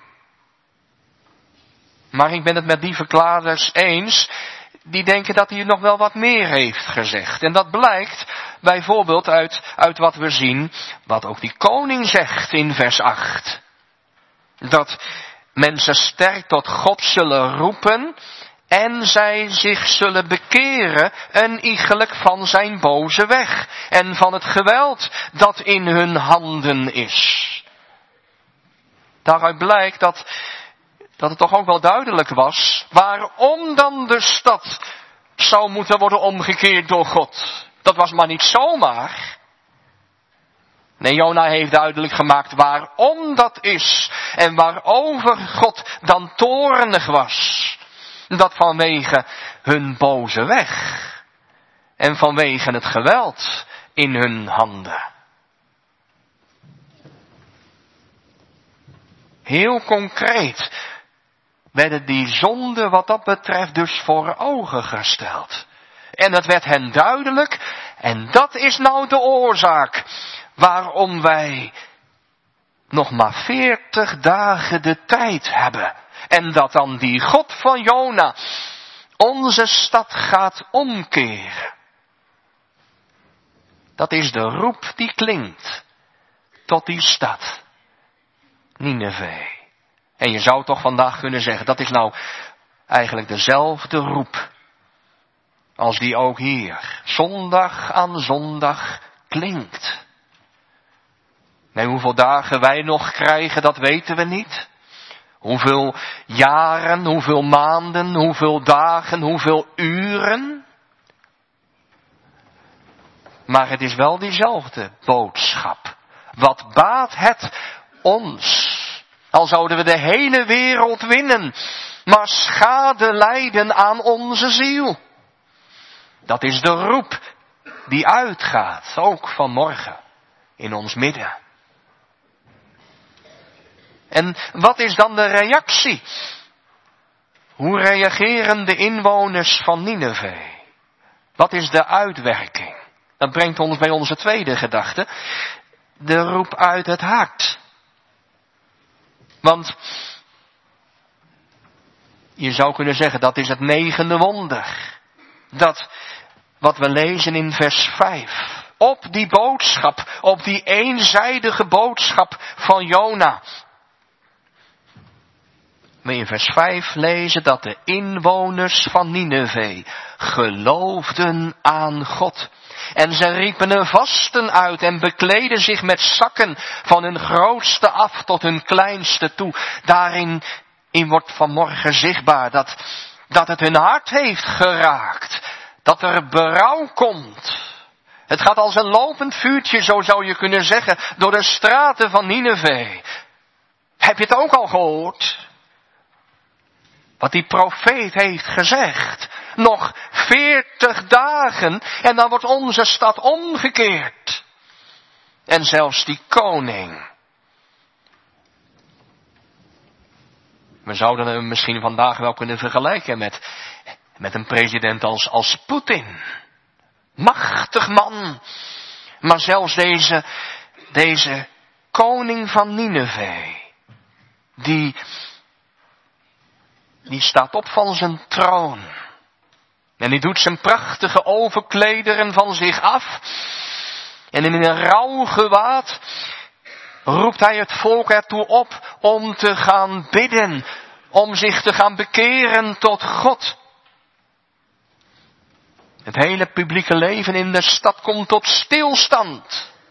Maar ik ben het met die verklaarders eens. Die denken dat hij nog wel wat meer heeft gezegd. En dat blijkt bijvoorbeeld uit wat we zien, wat ook die koning zegt in vers 8. Dat mensen sterk tot God zullen roepen en zij zich zullen bekeren en iegelijk van zijn boze weg en van het geweld dat in hun handen is. Daaruit blijkt dat het toch ook wel duidelijk was waarom dan de stad zou moeten worden omgekeerd door God. Dat was maar niet zomaar. Nee, Jona heeft duidelijk gemaakt waarom dat is en waarover God dan toornig was. Dat vanwege hun boze weg en vanwege het geweld in hun handen. Heel concreet werden die zonden wat dat betreft dus voor ogen gesteld. En het werd hen duidelijk, en dat is nou de oorzaak waarom wij nog maar 40 dagen de tijd hebben. En dat dan die God van Jona onze stad gaat omkeren. Dat is de roep die klinkt tot die stad, Nineve. En je zou toch vandaag kunnen zeggen, dat is nou eigenlijk dezelfde roep als die ook hier, zondag aan zondag, klinkt. Nee, hoeveel dagen wij nog krijgen, dat weten we niet. Hoeveel jaren, hoeveel maanden, hoeveel dagen, hoeveel uren. Maar het is wel diezelfde boodschap. Wat baat het ons? Al zouden we de hele wereld winnen, maar schade lijden aan onze ziel. Dat is de roep die uitgaat, ook vanmorgen, in ons midden. En wat is dan de reactie? Hoe reageren de inwoners van Nineve? Wat is de uitwerking? Dat brengt ons bij onze tweede gedachte. De roep uit het hart. Want je zou kunnen zeggen, dat is het 9e wonder. Dat wat we lezen in vers 5. Op die boodschap, op die eenzijdige boodschap van Jona. We in vers 5 lezen dat de inwoners van Nineve geloofden aan God. En ze riepen een vasten uit en bekleden zich met zakken van hun grootste af tot hun kleinste toe. Daarin wordt vanmorgen zichtbaar dat het hun hart heeft geraakt. Dat er berouw komt. Het gaat als een lopend vuurtje, zo zou je kunnen zeggen, door de straten van Nineve. Heb je het ook al gehoord? Wat die profeet heeft gezegd. Nog 40 dagen en dan wordt onze stad omgekeerd. En zelfs die koning. We zouden hem misschien vandaag wel kunnen vergelijken met een president als Poetin. Machtig man. Maar zelfs deze koning van Nineve. Die staat op van zijn troon. En die doet zijn prachtige overklederen van zich af. En in een rouw gewaad roept hij het volk ertoe op om te gaan bidden. Om zich te gaan bekeren tot God. Het hele publieke leven in de stad komt tot stilstand.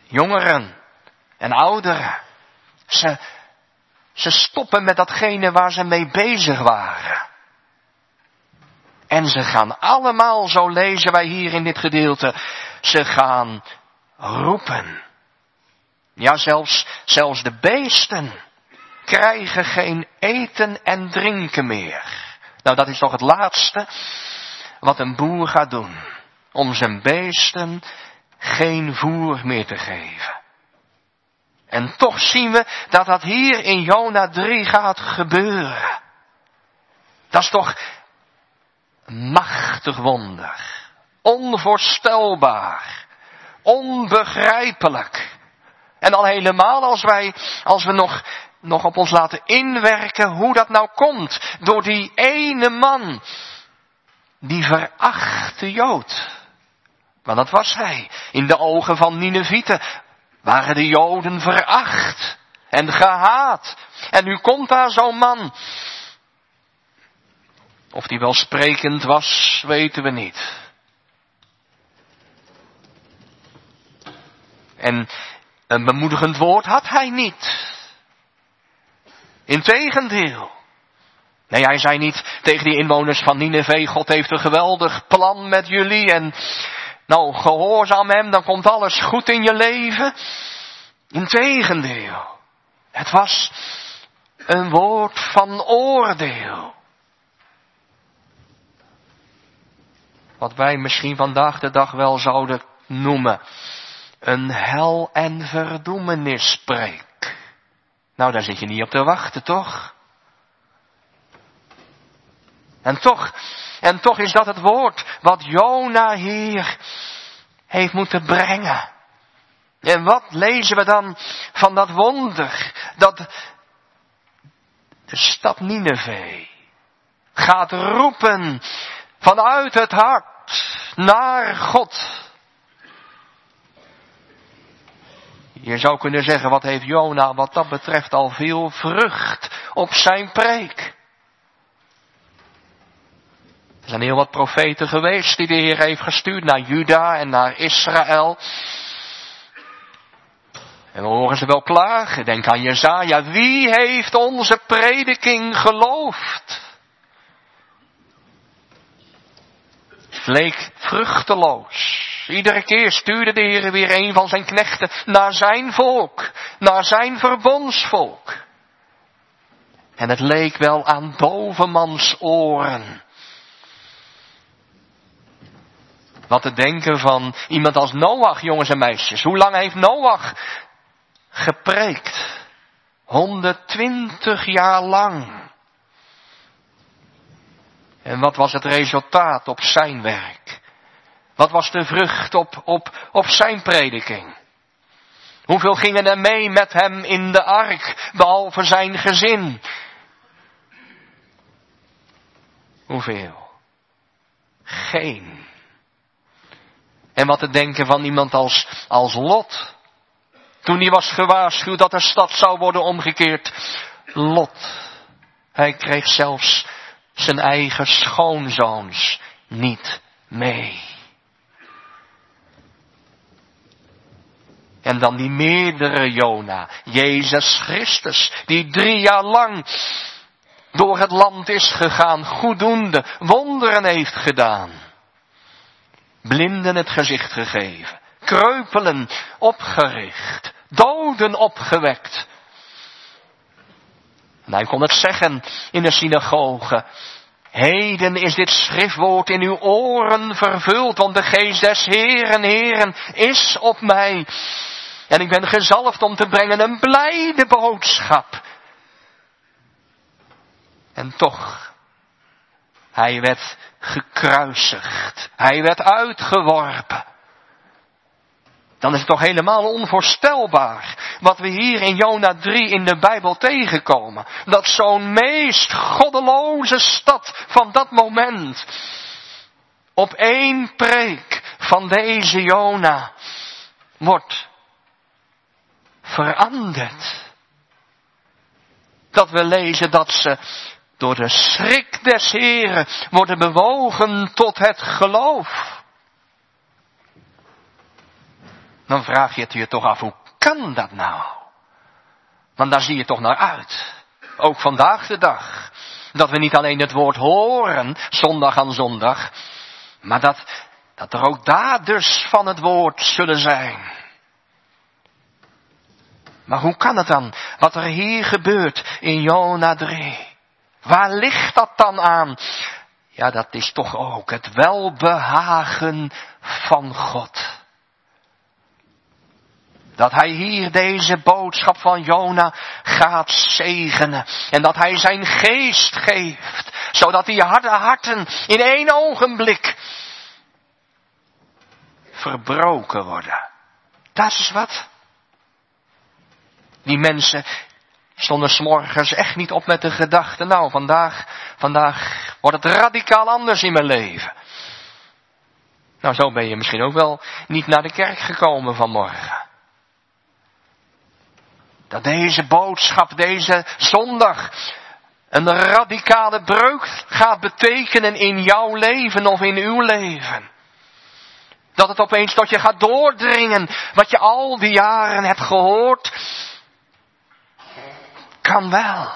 jongeren en ouderen. Ze stoppen met datgene waar ze mee bezig waren. En ze gaan allemaal, zo lezen wij hier in dit gedeelte, ze gaan roepen. Ja, zelfs de beesten krijgen geen eten en drinken meer. Nou, dat is toch het laatste wat een boer gaat doen. Om zijn beesten geen voer meer te geven. En toch zien we dat dat hier in Jona 3 gaat gebeuren. Dat is toch een machtig wonder. Onvoorstelbaar. Onbegrijpelijk. En al helemaal als we nog op ons laten inwerken hoe dat nou komt. Door die ene man. Die verachte Jood. Want dat was hij. In de ogen van Ninevieten waren de Joden veracht. En gehaat. En nu komt daar zo'n man. Of die welsprekend was, weten we niet. En een bemoedigend woord had hij niet. Integendeel. Nee, hij zei niet tegen die inwoners van Nineve, God heeft een geweldig plan met jullie en nou, gehoorzaam hem, dan komt alles goed in je leven. Integendeel. Het was een woord van oordeel. Wat wij misschien vandaag de dag wel zouden noemen een hel- en verdoemenispreek. Nou, daar zit je niet op te wachten, toch? En toch is dat het woord wat Jona hier heeft moeten brengen. En wat lezen we dan van dat wonder, dat de stad Nineve gaat roepen vanuit het hart naar God. Je zou kunnen zeggen, wat heeft Jona wat dat betreft al veel vrucht op zijn preek. Er zijn heel wat profeten geweest die de Heer heeft gestuurd naar Juda en naar Israël. En we horen ze wel klagen. Denk aan Jesaja. Wie heeft onze prediking geloofd? Het leek vruchteloos. Iedere keer stuurde de Heer weer een van zijn knechten naar zijn volk. Naar zijn verbondsvolk. En het leek wel aan dovemans oren. Wat te denken van iemand als Noach, jongens en meisjes. Hoe lang heeft Noach gepreekt? 120 jaar lang. En wat was het resultaat op zijn werk? Wat was de vrucht op zijn prediking? Hoeveel gingen er mee met hem in de ark, behalve zijn gezin? Hoeveel? Geen. En wat te denken van iemand als Lot. Toen hij was gewaarschuwd dat de stad zou worden omgekeerd. Lot. Hij kreeg zelfs zijn eigen schoonzoons niet mee. En dan die meerdere Jona. Jezus Christus. Die 3 jaar lang door het land is gegaan. Goeddoende. Wonderen heeft gedaan. Blinden het gezicht gegeven. Kreupelen opgericht. Doden opgewekt. En hij kon het zeggen in de synagoge. Heden is dit schriftwoord in uw oren vervuld. Want de geest des Heeren is op mij. En ik ben gezalfd om te brengen een blijde boodschap. En toch. Hij werd gekruisigd. Hij werd uitgeworpen. Dan is het toch helemaal onvoorstelbaar wat we hier in Jona 3 in de Bijbel tegenkomen. Dat zo'n meest goddeloze stad van dat moment op 1 preek van deze Jona wordt veranderd. Dat we lezen dat ze door de schrik des Heren worden bewogen tot het geloof. Dan vraag je het je toch af, hoe kan dat nou? Want daar zie je toch naar uit. Ook vandaag de dag. Dat we niet alleen het woord horen, zondag aan zondag. Maar dat er ook daders van het woord zullen zijn. Maar hoe kan het dan, wat er hier gebeurt in Jona 3? Waar ligt dat dan aan? Ja, dat is toch ook het welbehagen van God. Dat hij hier deze boodschap van Jona gaat zegenen. En dat hij zijn geest geeft. Zodat die harde harten in één ogenblik verbroken worden. Dat is wat. Die mensen stonden 's morgens echt niet op met de gedachte, nou vandaag wordt het radicaal anders in mijn leven. Nou, zo ben je misschien ook wel niet naar de kerk gekomen vanmorgen. Dat deze boodschap, deze zondag, een radicale breuk gaat betekenen in jouw leven of in uw leven. Dat het opeens tot je gaat doordringen, wat je al die jaren hebt gehoord. Kan wel.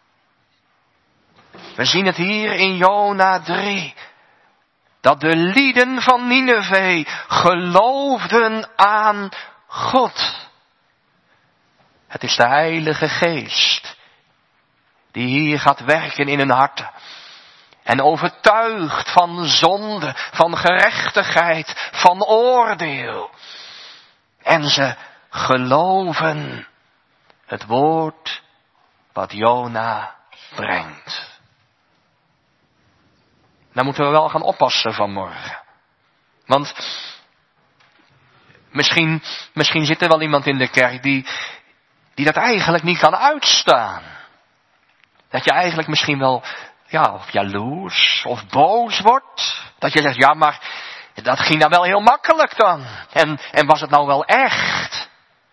We zien het hier in Jona 3. Dat de lieden van Nineve geloofden aan God. Het is de Heilige Geest die hier gaat werken in hun harten. En overtuigt van zonde, van gerechtigheid, van oordeel. En ze geloven het woord wat Jona brengt. Dan moeten we wel gaan oppassen vanmorgen. Want misschien zit er wel iemand in de kerk die dat eigenlijk niet kan uitstaan. Dat je eigenlijk misschien wel, of jaloers of boos wordt. Dat je zegt, ja, maar dat ging nou wel heel makkelijk dan. En was het nou wel echt?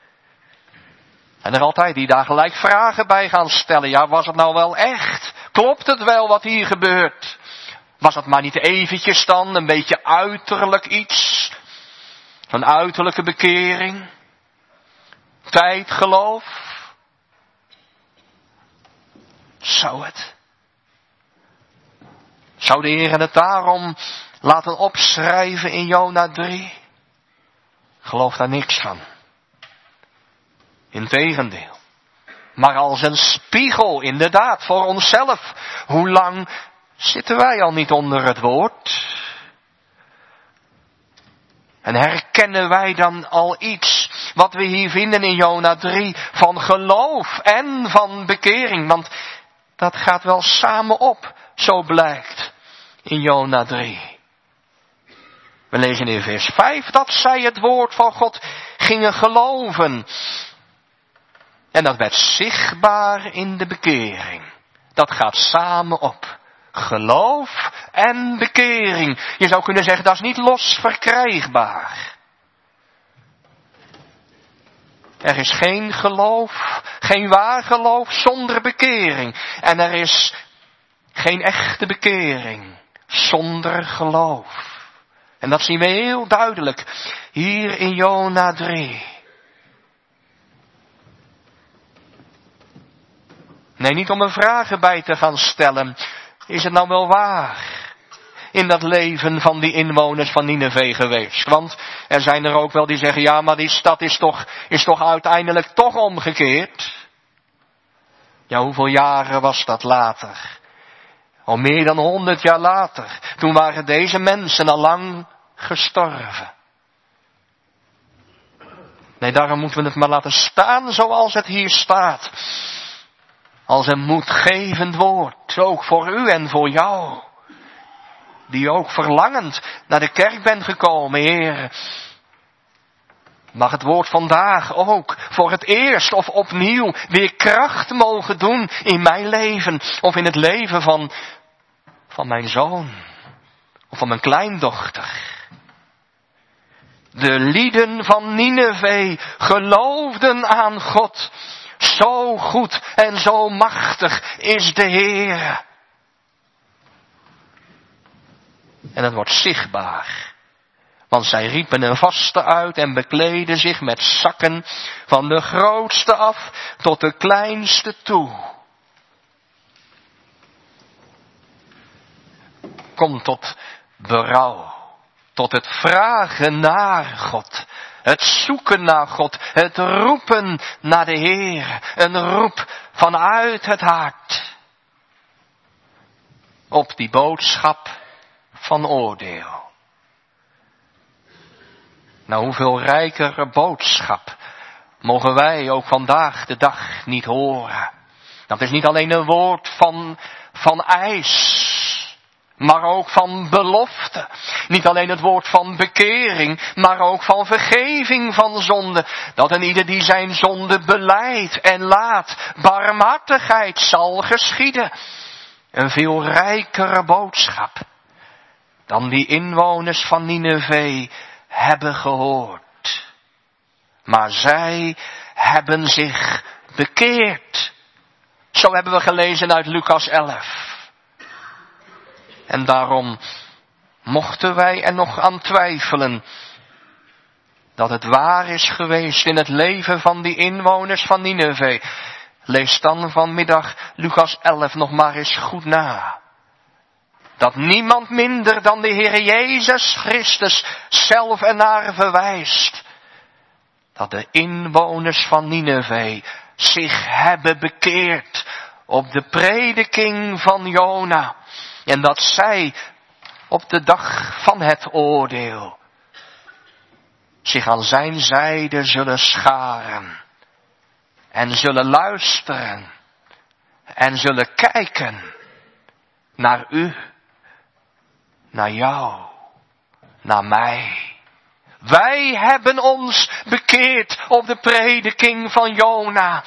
En er altijd die daar gelijk vragen bij gaan stellen. Ja, was het nou wel echt? Klopt het wel wat hier gebeurt? Was het maar niet eventjes dan, een beetje uiterlijk iets? Een uiterlijke bekering? Tijdgeloof? Zou het? Zou de Heer het daarom laten opschrijven in Jona 3? Geloof daar niks van. Integendeel. Maar als een spiegel, inderdaad, voor onszelf. Hoe lang zitten wij al niet onder het woord? En herkennen wij dan al iets wat we hier vinden in Jona 3 van geloof en van bekering? Want dat gaat wel samen op, zo blijkt in Jona 3. We lezen in vers 5 dat zij het woord van God gingen geloven. En dat werd zichtbaar in de bekering. Dat gaat samen op. Geloof en bekering. Je zou kunnen zeggen, dat is niet los verkrijgbaar. Er is geen geloof, geen waar geloof zonder bekering. En er is geen echte bekering zonder geloof. En dat zien we heel duidelijk hier in Jona 3. Nee, niet om er vragen bij te gaan stellen. Is het nou wel waar in dat leven van die inwoners van Nineve geweest? Want er zijn er ook wel die zeggen, ja, maar die stad is toch uiteindelijk toch omgekeerd? Ja, hoeveel jaren was dat later? Al meer dan 100 jaar later. Toen waren deze mensen al lang gestorven. Nee, daarom moeten we het maar laten staan zoals het hier staat. Als een moedgevend woord, ook voor u en voor jou. Die ook verlangend naar de kerk bent gekomen, Heer. Mag het woord vandaag ook voor het eerst of opnieuw weer kracht mogen doen in mijn leven. Of in het leven van mijn zoon. Of van mijn kleindochter. De lieden van Nineve geloofden aan God. Zo goed en zo machtig is de Heer. En het wordt zichtbaar. Want zij riepen een vaste uit en bekleden zich met zakken van de grootste af tot de kleinste toe. Kom tot berouw, tot het vragen naar God, het zoeken naar God, het roepen naar de Heer, een roep vanuit het hart. Op die boodschap van oordeel. Nou, hoeveel rijkere boodschap mogen wij ook vandaag de dag niet horen. Dat is niet alleen een woord van eis, maar ook van belofte. Niet alleen het woord van bekering, maar ook van vergeving van zonde. Dat een ieder die zijn zonde belijdt en laat, barmhartigheid zal geschieden. Een veel rijkere boodschap dan die inwoners van Nineve hebben gehoord. Maar zij hebben zich bekeerd. Zo hebben we gelezen uit Lucas 11. En daarom mochten wij er nog aan twijfelen dat het waar is geweest in het leven van die inwoners van Nineve. Lees dan vanmiddag Lucas 11 nog maar eens goed na. Dat niemand minder dan de Heer Jezus Christus zelf ernaar verwijst. Dat de inwoners van Nineve zich hebben bekeerd op de prediking van Jona. En dat zij op de dag van het oordeel zich aan zijn zijde zullen scharen. En zullen luisteren. En zullen kijken naar u. Naar jou. Naar mij. Wij hebben ons bekeerd op de prediking van Jona.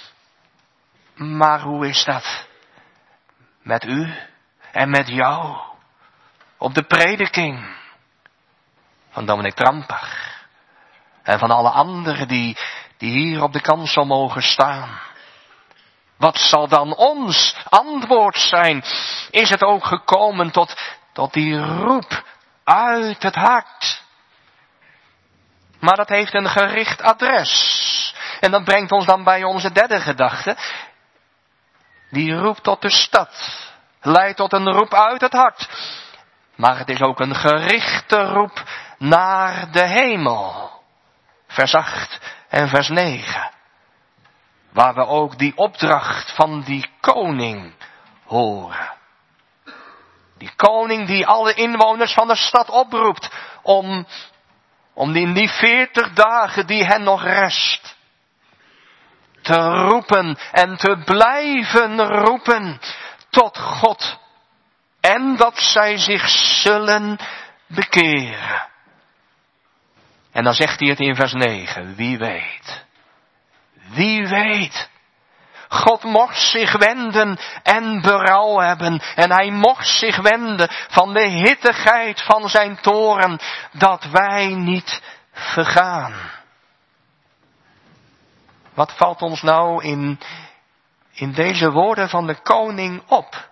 Maar hoe is dat met u en met jou? Op de prediking van dominee Tramper. En van alle anderen die hier op de kansel mogen staan. Wat zal dan ons antwoord zijn? Is het ook gekomen tot die roep uit het hart? Maar dat heeft een gericht adres. En dat brengt ons dan bij onze derde gedachte. Die roep tot de stad leidt tot een roep uit het hart. Maar het is ook een gerichte roep naar de hemel. Vers 8 en vers 9. Waar we ook die opdracht van die koning horen. Die koning die alle inwoners van de stad oproept om in die 40 dagen die hen nog rest te roepen en te blijven roepen tot God. En dat zij zich zullen bekeren. En dan zegt hij het in vers 9. Wie weet. Wie weet. God mocht zich wenden en berouw hebben. En hij mocht zich wenden van de hittigheid van zijn toorn. Dat wij niet vergaan. Wat valt ons nou in deze woorden van de koning op?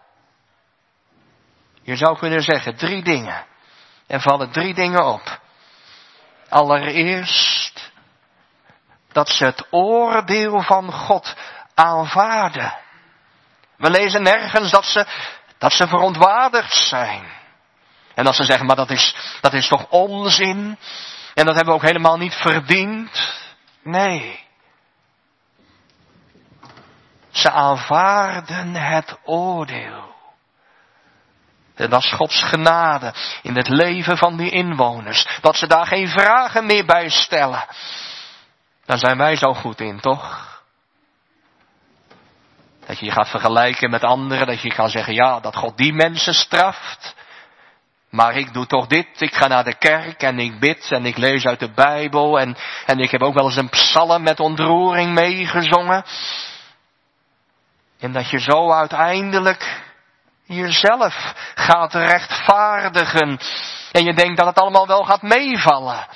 Je zou kunnen zeggen 3 dingen. Er vallen 3 dingen op. Allereerst dat ze het oordeel van God aanvaarden. We lezen nergens dat ze verontwaardigd zijn. En dat ze zeggen, maar dat is toch onzin? En dat hebben we ook helemaal niet verdiend. Nee. Ze aanvaarden het oordeel. En dat is Gods genade in het leven van die inwoners. Dat ze daar geen vragen meer bij stellen. Daar zijn wij zo goed in, toch? Dat je je gaat vergelijken met anderen. Dat je kan zeggen, ja, dat God die mensen straft. Maar ik doe toch dit. Ik ga naar de kerk en ik bid en ik lees uit de Bijbel. En ik heb ook wel eens een psalm met ontroering meegezongen. En dat je zo uiteindelijk jezelf gaat rechtvaardigen. En je denkt dat het allemaal wel gaat meevallen.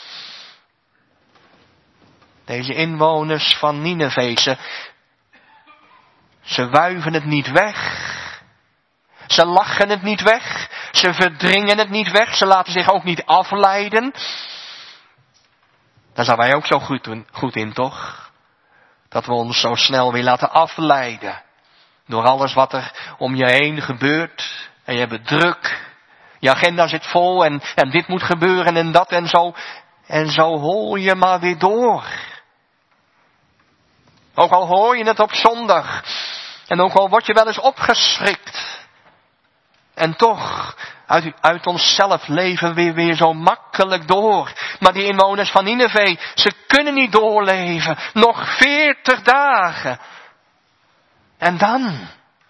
Deze inwoners van Nineve, ze wuiven het niet weg. Ze lachen het niet weg. Ze verdringen het niet weg. Ze laten zich ook niet afleiden. Daar zijn wij ook zo goed in, toch? Dat we ons zo snel weer laten afleiden. Door alles wat er om je heen gebeurt. En je hebt druk. Je agenda zit vol en dit moet gebeuren en dat en zo. En zo hol je maar weer door. Ook al hoor je het op zondag. En ook al word je wel eens opgeschrikt. En toch, uit onszelf leven we weer zo makkelijk door. Maar die inwoners van Nineve, ze kunnen niet doorleven. Nog 40 dagen. En dan?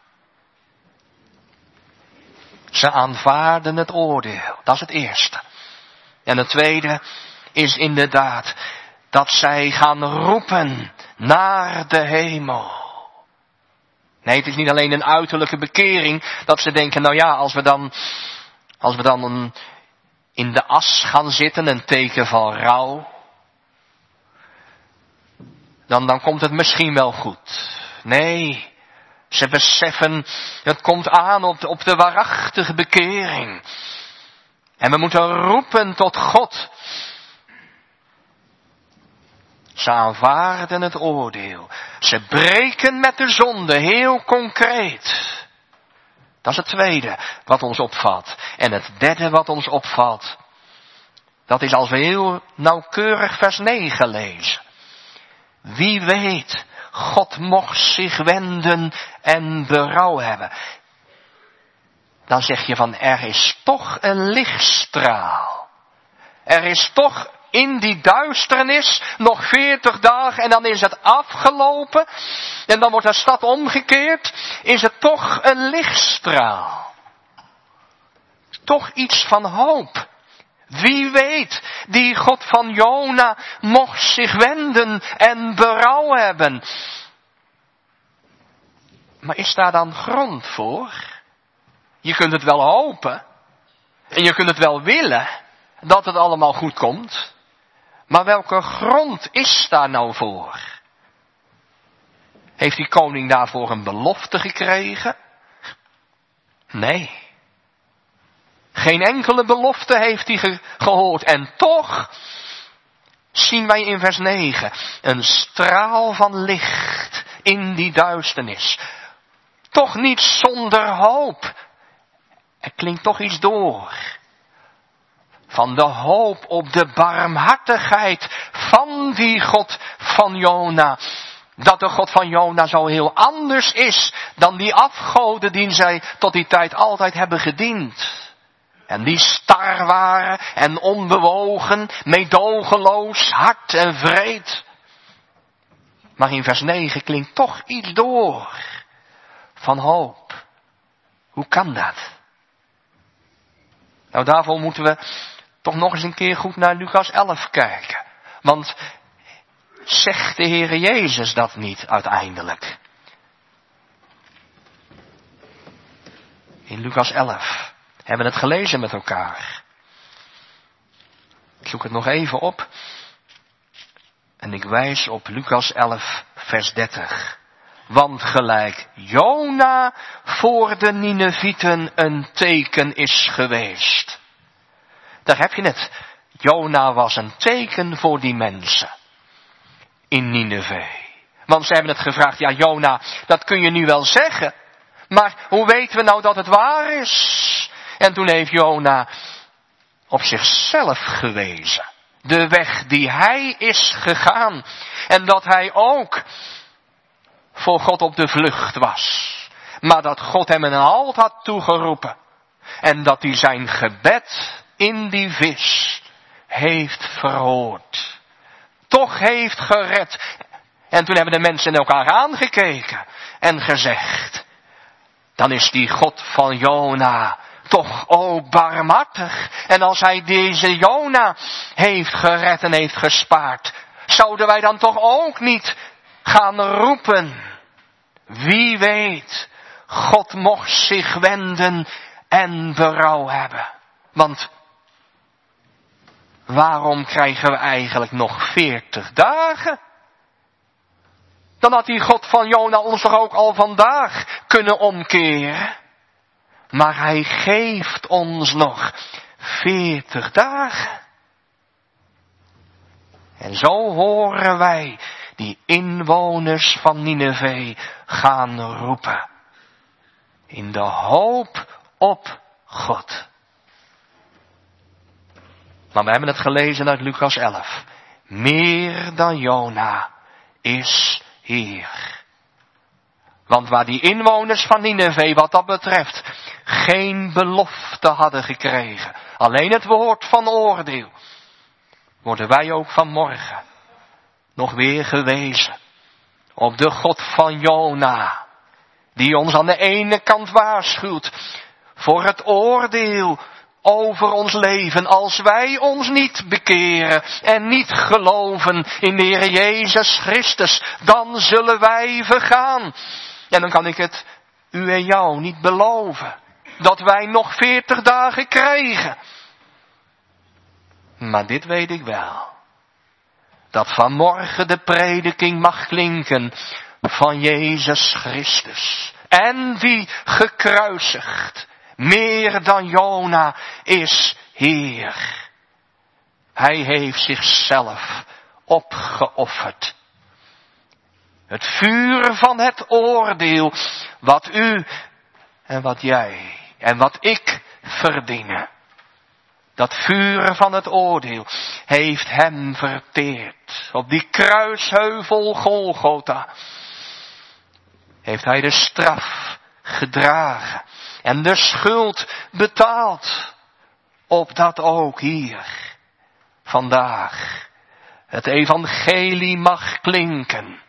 Ze aanvaarden het oordeel. Dat is het eerste. En het tweede is inderdaad dat zij gaan roepen naar de hemel. Nee, het is niet alleen een uiterlijke bekering dat ze denken, nou ja, als we dan in de as gaan zitten, een teken van rouw, dan komt het misschien wel goed. Nee, ze beseffen, het komt aan op de waarachtige bekering. En we moeten roepen tot God. Ze aanvaarden het oordeel. Ze breken met de zonde, heel concreet. Dat is het tweede wat ons opvalt. En het derde wat ons opvalt, dat is als we heel nauwkeurig vers 9 lezen. Wie weet, God mocht zich wenden en berouw hebben. Dan zeg je van, er is toch een lichtstraal. Er is toch in die duisternis nog 40 dagen en dan is het afgelopen. En dan wordt de stad omgekeerd. Is het toch een lichtstraal. Toch iets van hoop. Wie weet, die God van Jona mocht zich wenden en berouw hebben. Maar is daar dan grond voor? Je kunt het wel hopen. En je kunt het wel willen dat het allemaal goed komt. Maar welke grond is daar nou voor? Heeft die koning daarvoor een belofte gekregen? Nee. Geen enkele belofte heeft hij gehoord. En toch zien wij in vers 9 een straal van licht in die duisternis. Toch niet zonder hoop. Er klinkt toch iets door. Van de hoop op de barmhartigheid van die God van Jona. Dat de God van Jona zo heel anders is dan die afgoden die zij tot die tijd altijd hebben gediend. En die star waren en onbewogen, meedogenloos, hard en wreed. Maar in vers 9 klinkt toch iets door van hoop. Hoe kan dat? Nou, daarvoor moeten we toch nog eens een keer goed naar Lucas 11 kijken. Want zegt de Heere Jezus dat niet uiteindelijk? In Lucas 11 hebben we het gelezen met elkaar. Ik zoek het nog even op. En ik wijs op Lucas 11 vers 30. Want gelijk Jona voor de Ninevieten een teken is geweest. Daar heb je het. Jona was een teken voor die mensen. In Nineve. Want ze hebben het gevraagd, ja Jona, dat kun je nu wel zeggen. Maar hoe weten we nou dat het waar is? En toen heeft Jona op zichzelf gewezen. De weg die hij is gegaan. En dat hij ook voor God op de vlucht was. Maar dat God hem een halt had toegeroepen. En dat hij zijn gebed in die vis heeft verhoord. Toch heeft gered. En toen hebben de mensen elkaar aangekeken. En gezegd. Dan is die God van Jona toch ook barmhartig. En als hij deze Jona heeft gered en heeft gespaard. Zouden wij dan toch ook niet gaan roepen. Wie weet, God mocht zich wenden en berouw hebben. Want waarom krijgen we eigenlijk nog 40 dagen? Dan had die God van Jona ons toch ook al vandaag kunnen omkeren. Maar hij geeft ons nog 40 dagen. En zo horen wij die inwoners van Nineve gaan roepen. In de hoop op God. Maar we hebben het gelezen uit Lucas 11. Meer dan Jona is hier. Want waar die inwoners van Nineve wat dat betreft geen belofte hadden gekregen. Alleen het woord van oordeel. Worden wij ook vanmorgen nog weer gewezen op de God van Jona. Die ons aan de ene kant waarschuwt voor het oordeel over ons leven. Als wij ons niet bekeren en niet geloven in de Heer Jezus Christus, dan zullen wij vergaan. En dan kan ik het u en jou niet beloven dat wij nog 40 dagen krijgen. Maar dit weet ik wel. Dat vanmorgen de prediking mag klinken van Jezus Christus. En die gekruisigd, meer dan Jona, is Heer. Hij heeft zichzelf opgeofferd. Het vuur van het oordeel, wat u en wat jij en wat ik verdienen. Dat vuur van het oordeel heeft hem verteerd. Op die kruisheuvel Golgotha heeft hij de straf gedragen en de schuld betaald. Opdat ook hier vandaag het evangelie mag klinken.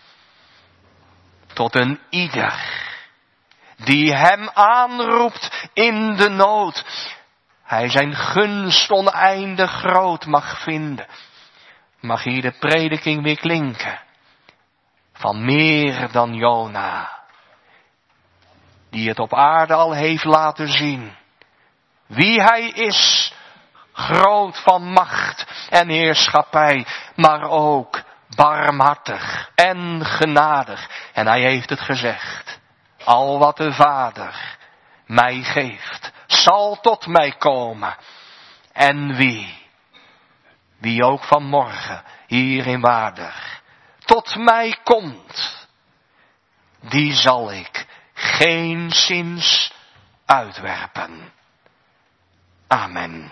Tot een ieder die hem aanroept in de nood. Hij zijn gunst oneindig groot mag vinden. Mag hier de prediking weer klinken. Van meer dan Jona. Die het op aarde al heeft laten zien. Wie hij is. Groot van macht en heerschappij. Maar ook barmhartig en genadig. En hij heeft het gezegd. Al wat de Vader mij geeft, zal tot mij komen. En wie ook vanmorgen hierin waardig tot mij komt, die zal ik geenszins uitwerpen. Amen.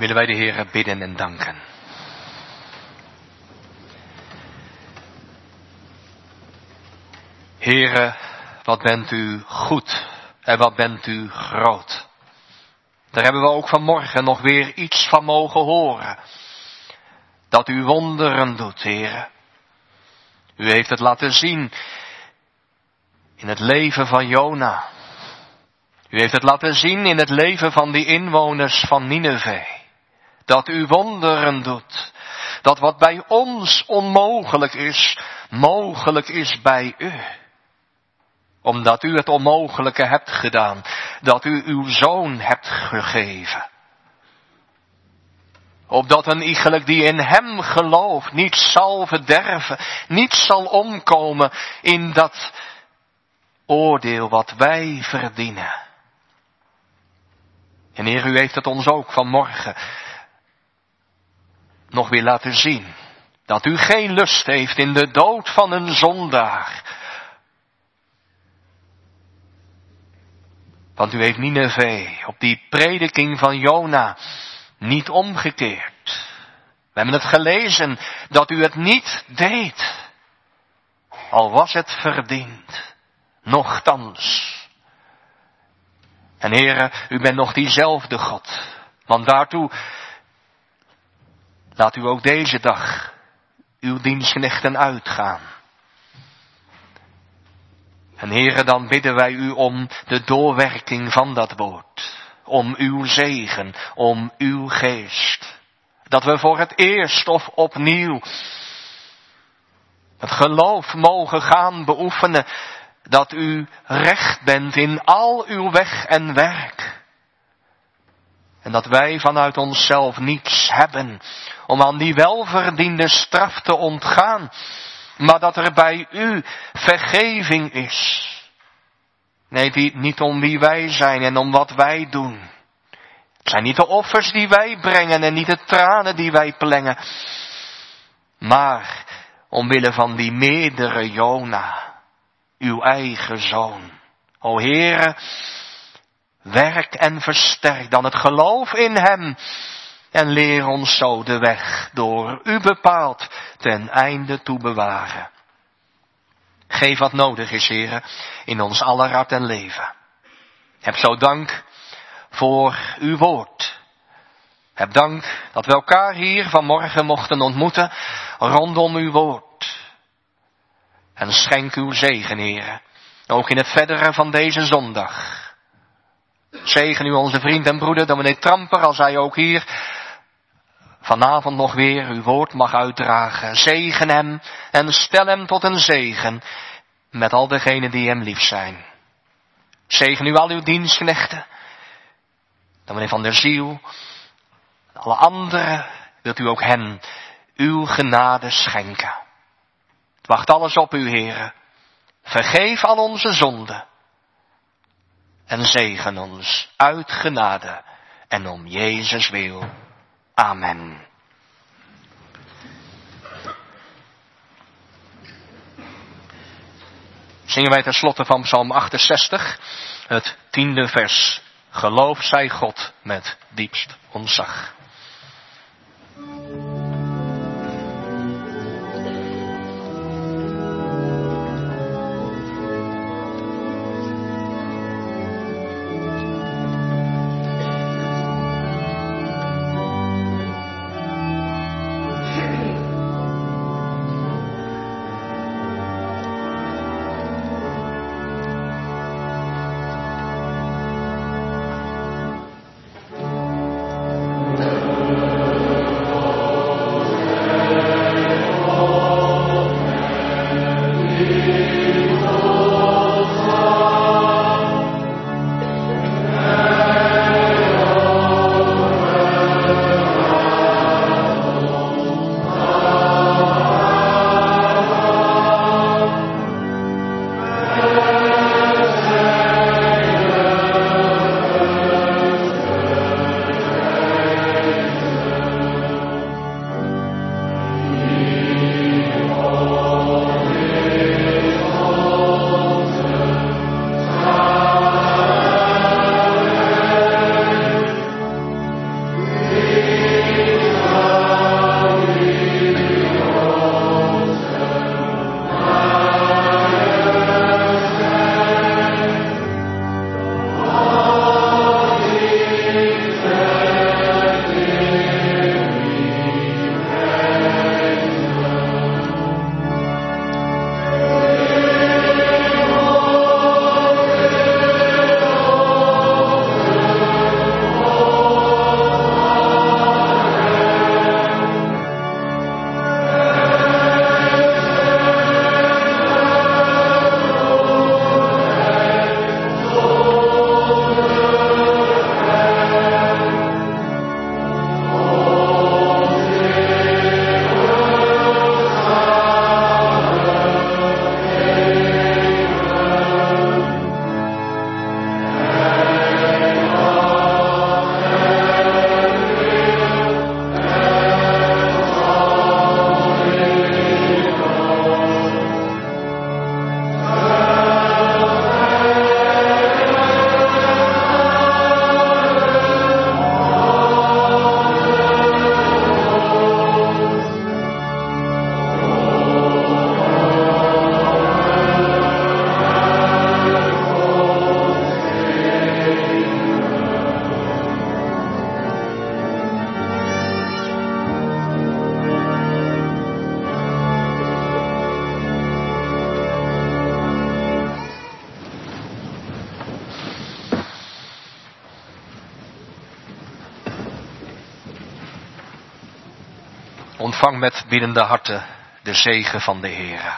willen wij de Heere bidden en danken. Heere, wat bent u goed en wat bent u groot. Daar hebben we ook vanmorgen nog weer iets van mogen horen. Dat u wonderen doet, Heere. U heeft het laten zien in het leven van Jona. U heeft het laten zien in het leven van die inwoners van Nineve. Dat u wonderen doet. Dat wat bij ons onmogelijk is, mogelijk is bij u. Omdat u het onmogelijke hebt gedaan. Dat u uw zoon hebt gegeven. Opdat een iegelijk die in hem gelooft niet zal verderven. Niet zal omkomen in dat oordeel wat wij verdienen. En Heer, u heeft het ons ook vanmorgen nog weer laten zien. Dat u geen lust heeft in de dood van een zondaar. Want u heeft Nineve op die prediking van Jona niet omgekeerd. We hebben het gelezen dat u het niet deed. Al was het verdiend. Nochtans. En Heere, u bent nog diezelfde God. Want daartoe laat u ook deze dag uw dienstknechten uitgaan. En Heere, dan bidden wij u om de doorwerking van dat woord. Om uw zegen, om uw geest. Dat we voor het eerst of opnieuw het geloof mogen gaan beoefenen. Dat u recht bent in al uw weg en werk. En dat wij vanuit onszelf niets hebben om aan die welverdiende straf te ontgaan. Maar dat er bij u vergeving is. Nee, niet om wie wij zijn en om wat wij doen. Het zijn niet de offers die wij brengen en niet de tranen die wij plengen. Maar omwille van die meerdere Jona. Uw eigen zoon. O Heere, werk en versterk dan het geloof in hem. En leer ons zo de weg door u bepaald ten einde toe bewaren. Geef wat nodig is, Heere, in ons aller hart en leven. Heb zo dank voor uw woord. Heb dank dat we elkaar hier vanmorgen mochten ontmoeten rondom uw woord. En schenk uw zegen, Heere, ook in het verdere van deze zondag. Zegen u onze vriend en broeder, dominee Tramper, als hij ook hier vanavond nog weer uw woord mag uitdragen. Zegen hem en stel hem tot een zegen met al degenen die hem lief zijn. Zegen u al uw dienstknechten, dominee Van der Ziel, alle anderen, wilt u ook hen uw genade schenken. Het wacht alles op u, Heere. Vergeef al onze zonden. En zegen ons uit genade en om Jezus wil. Amen. Zingen wij ten slotte van Psalm 68, het 10e vers. Geloof zij God met diepst ontzag. Ontvang met biddende harten de zegen van de Heere.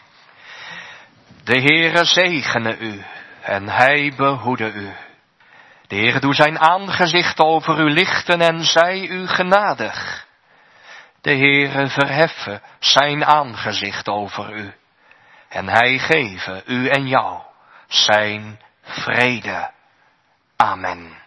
De Heere zegene u en hij behoede u. De Heere doe zijn aangezicht over u lichten en zij u genadig. De Heere verheffe zijn aangezicht over u en hij geve u en jou zijn vrede. Amen.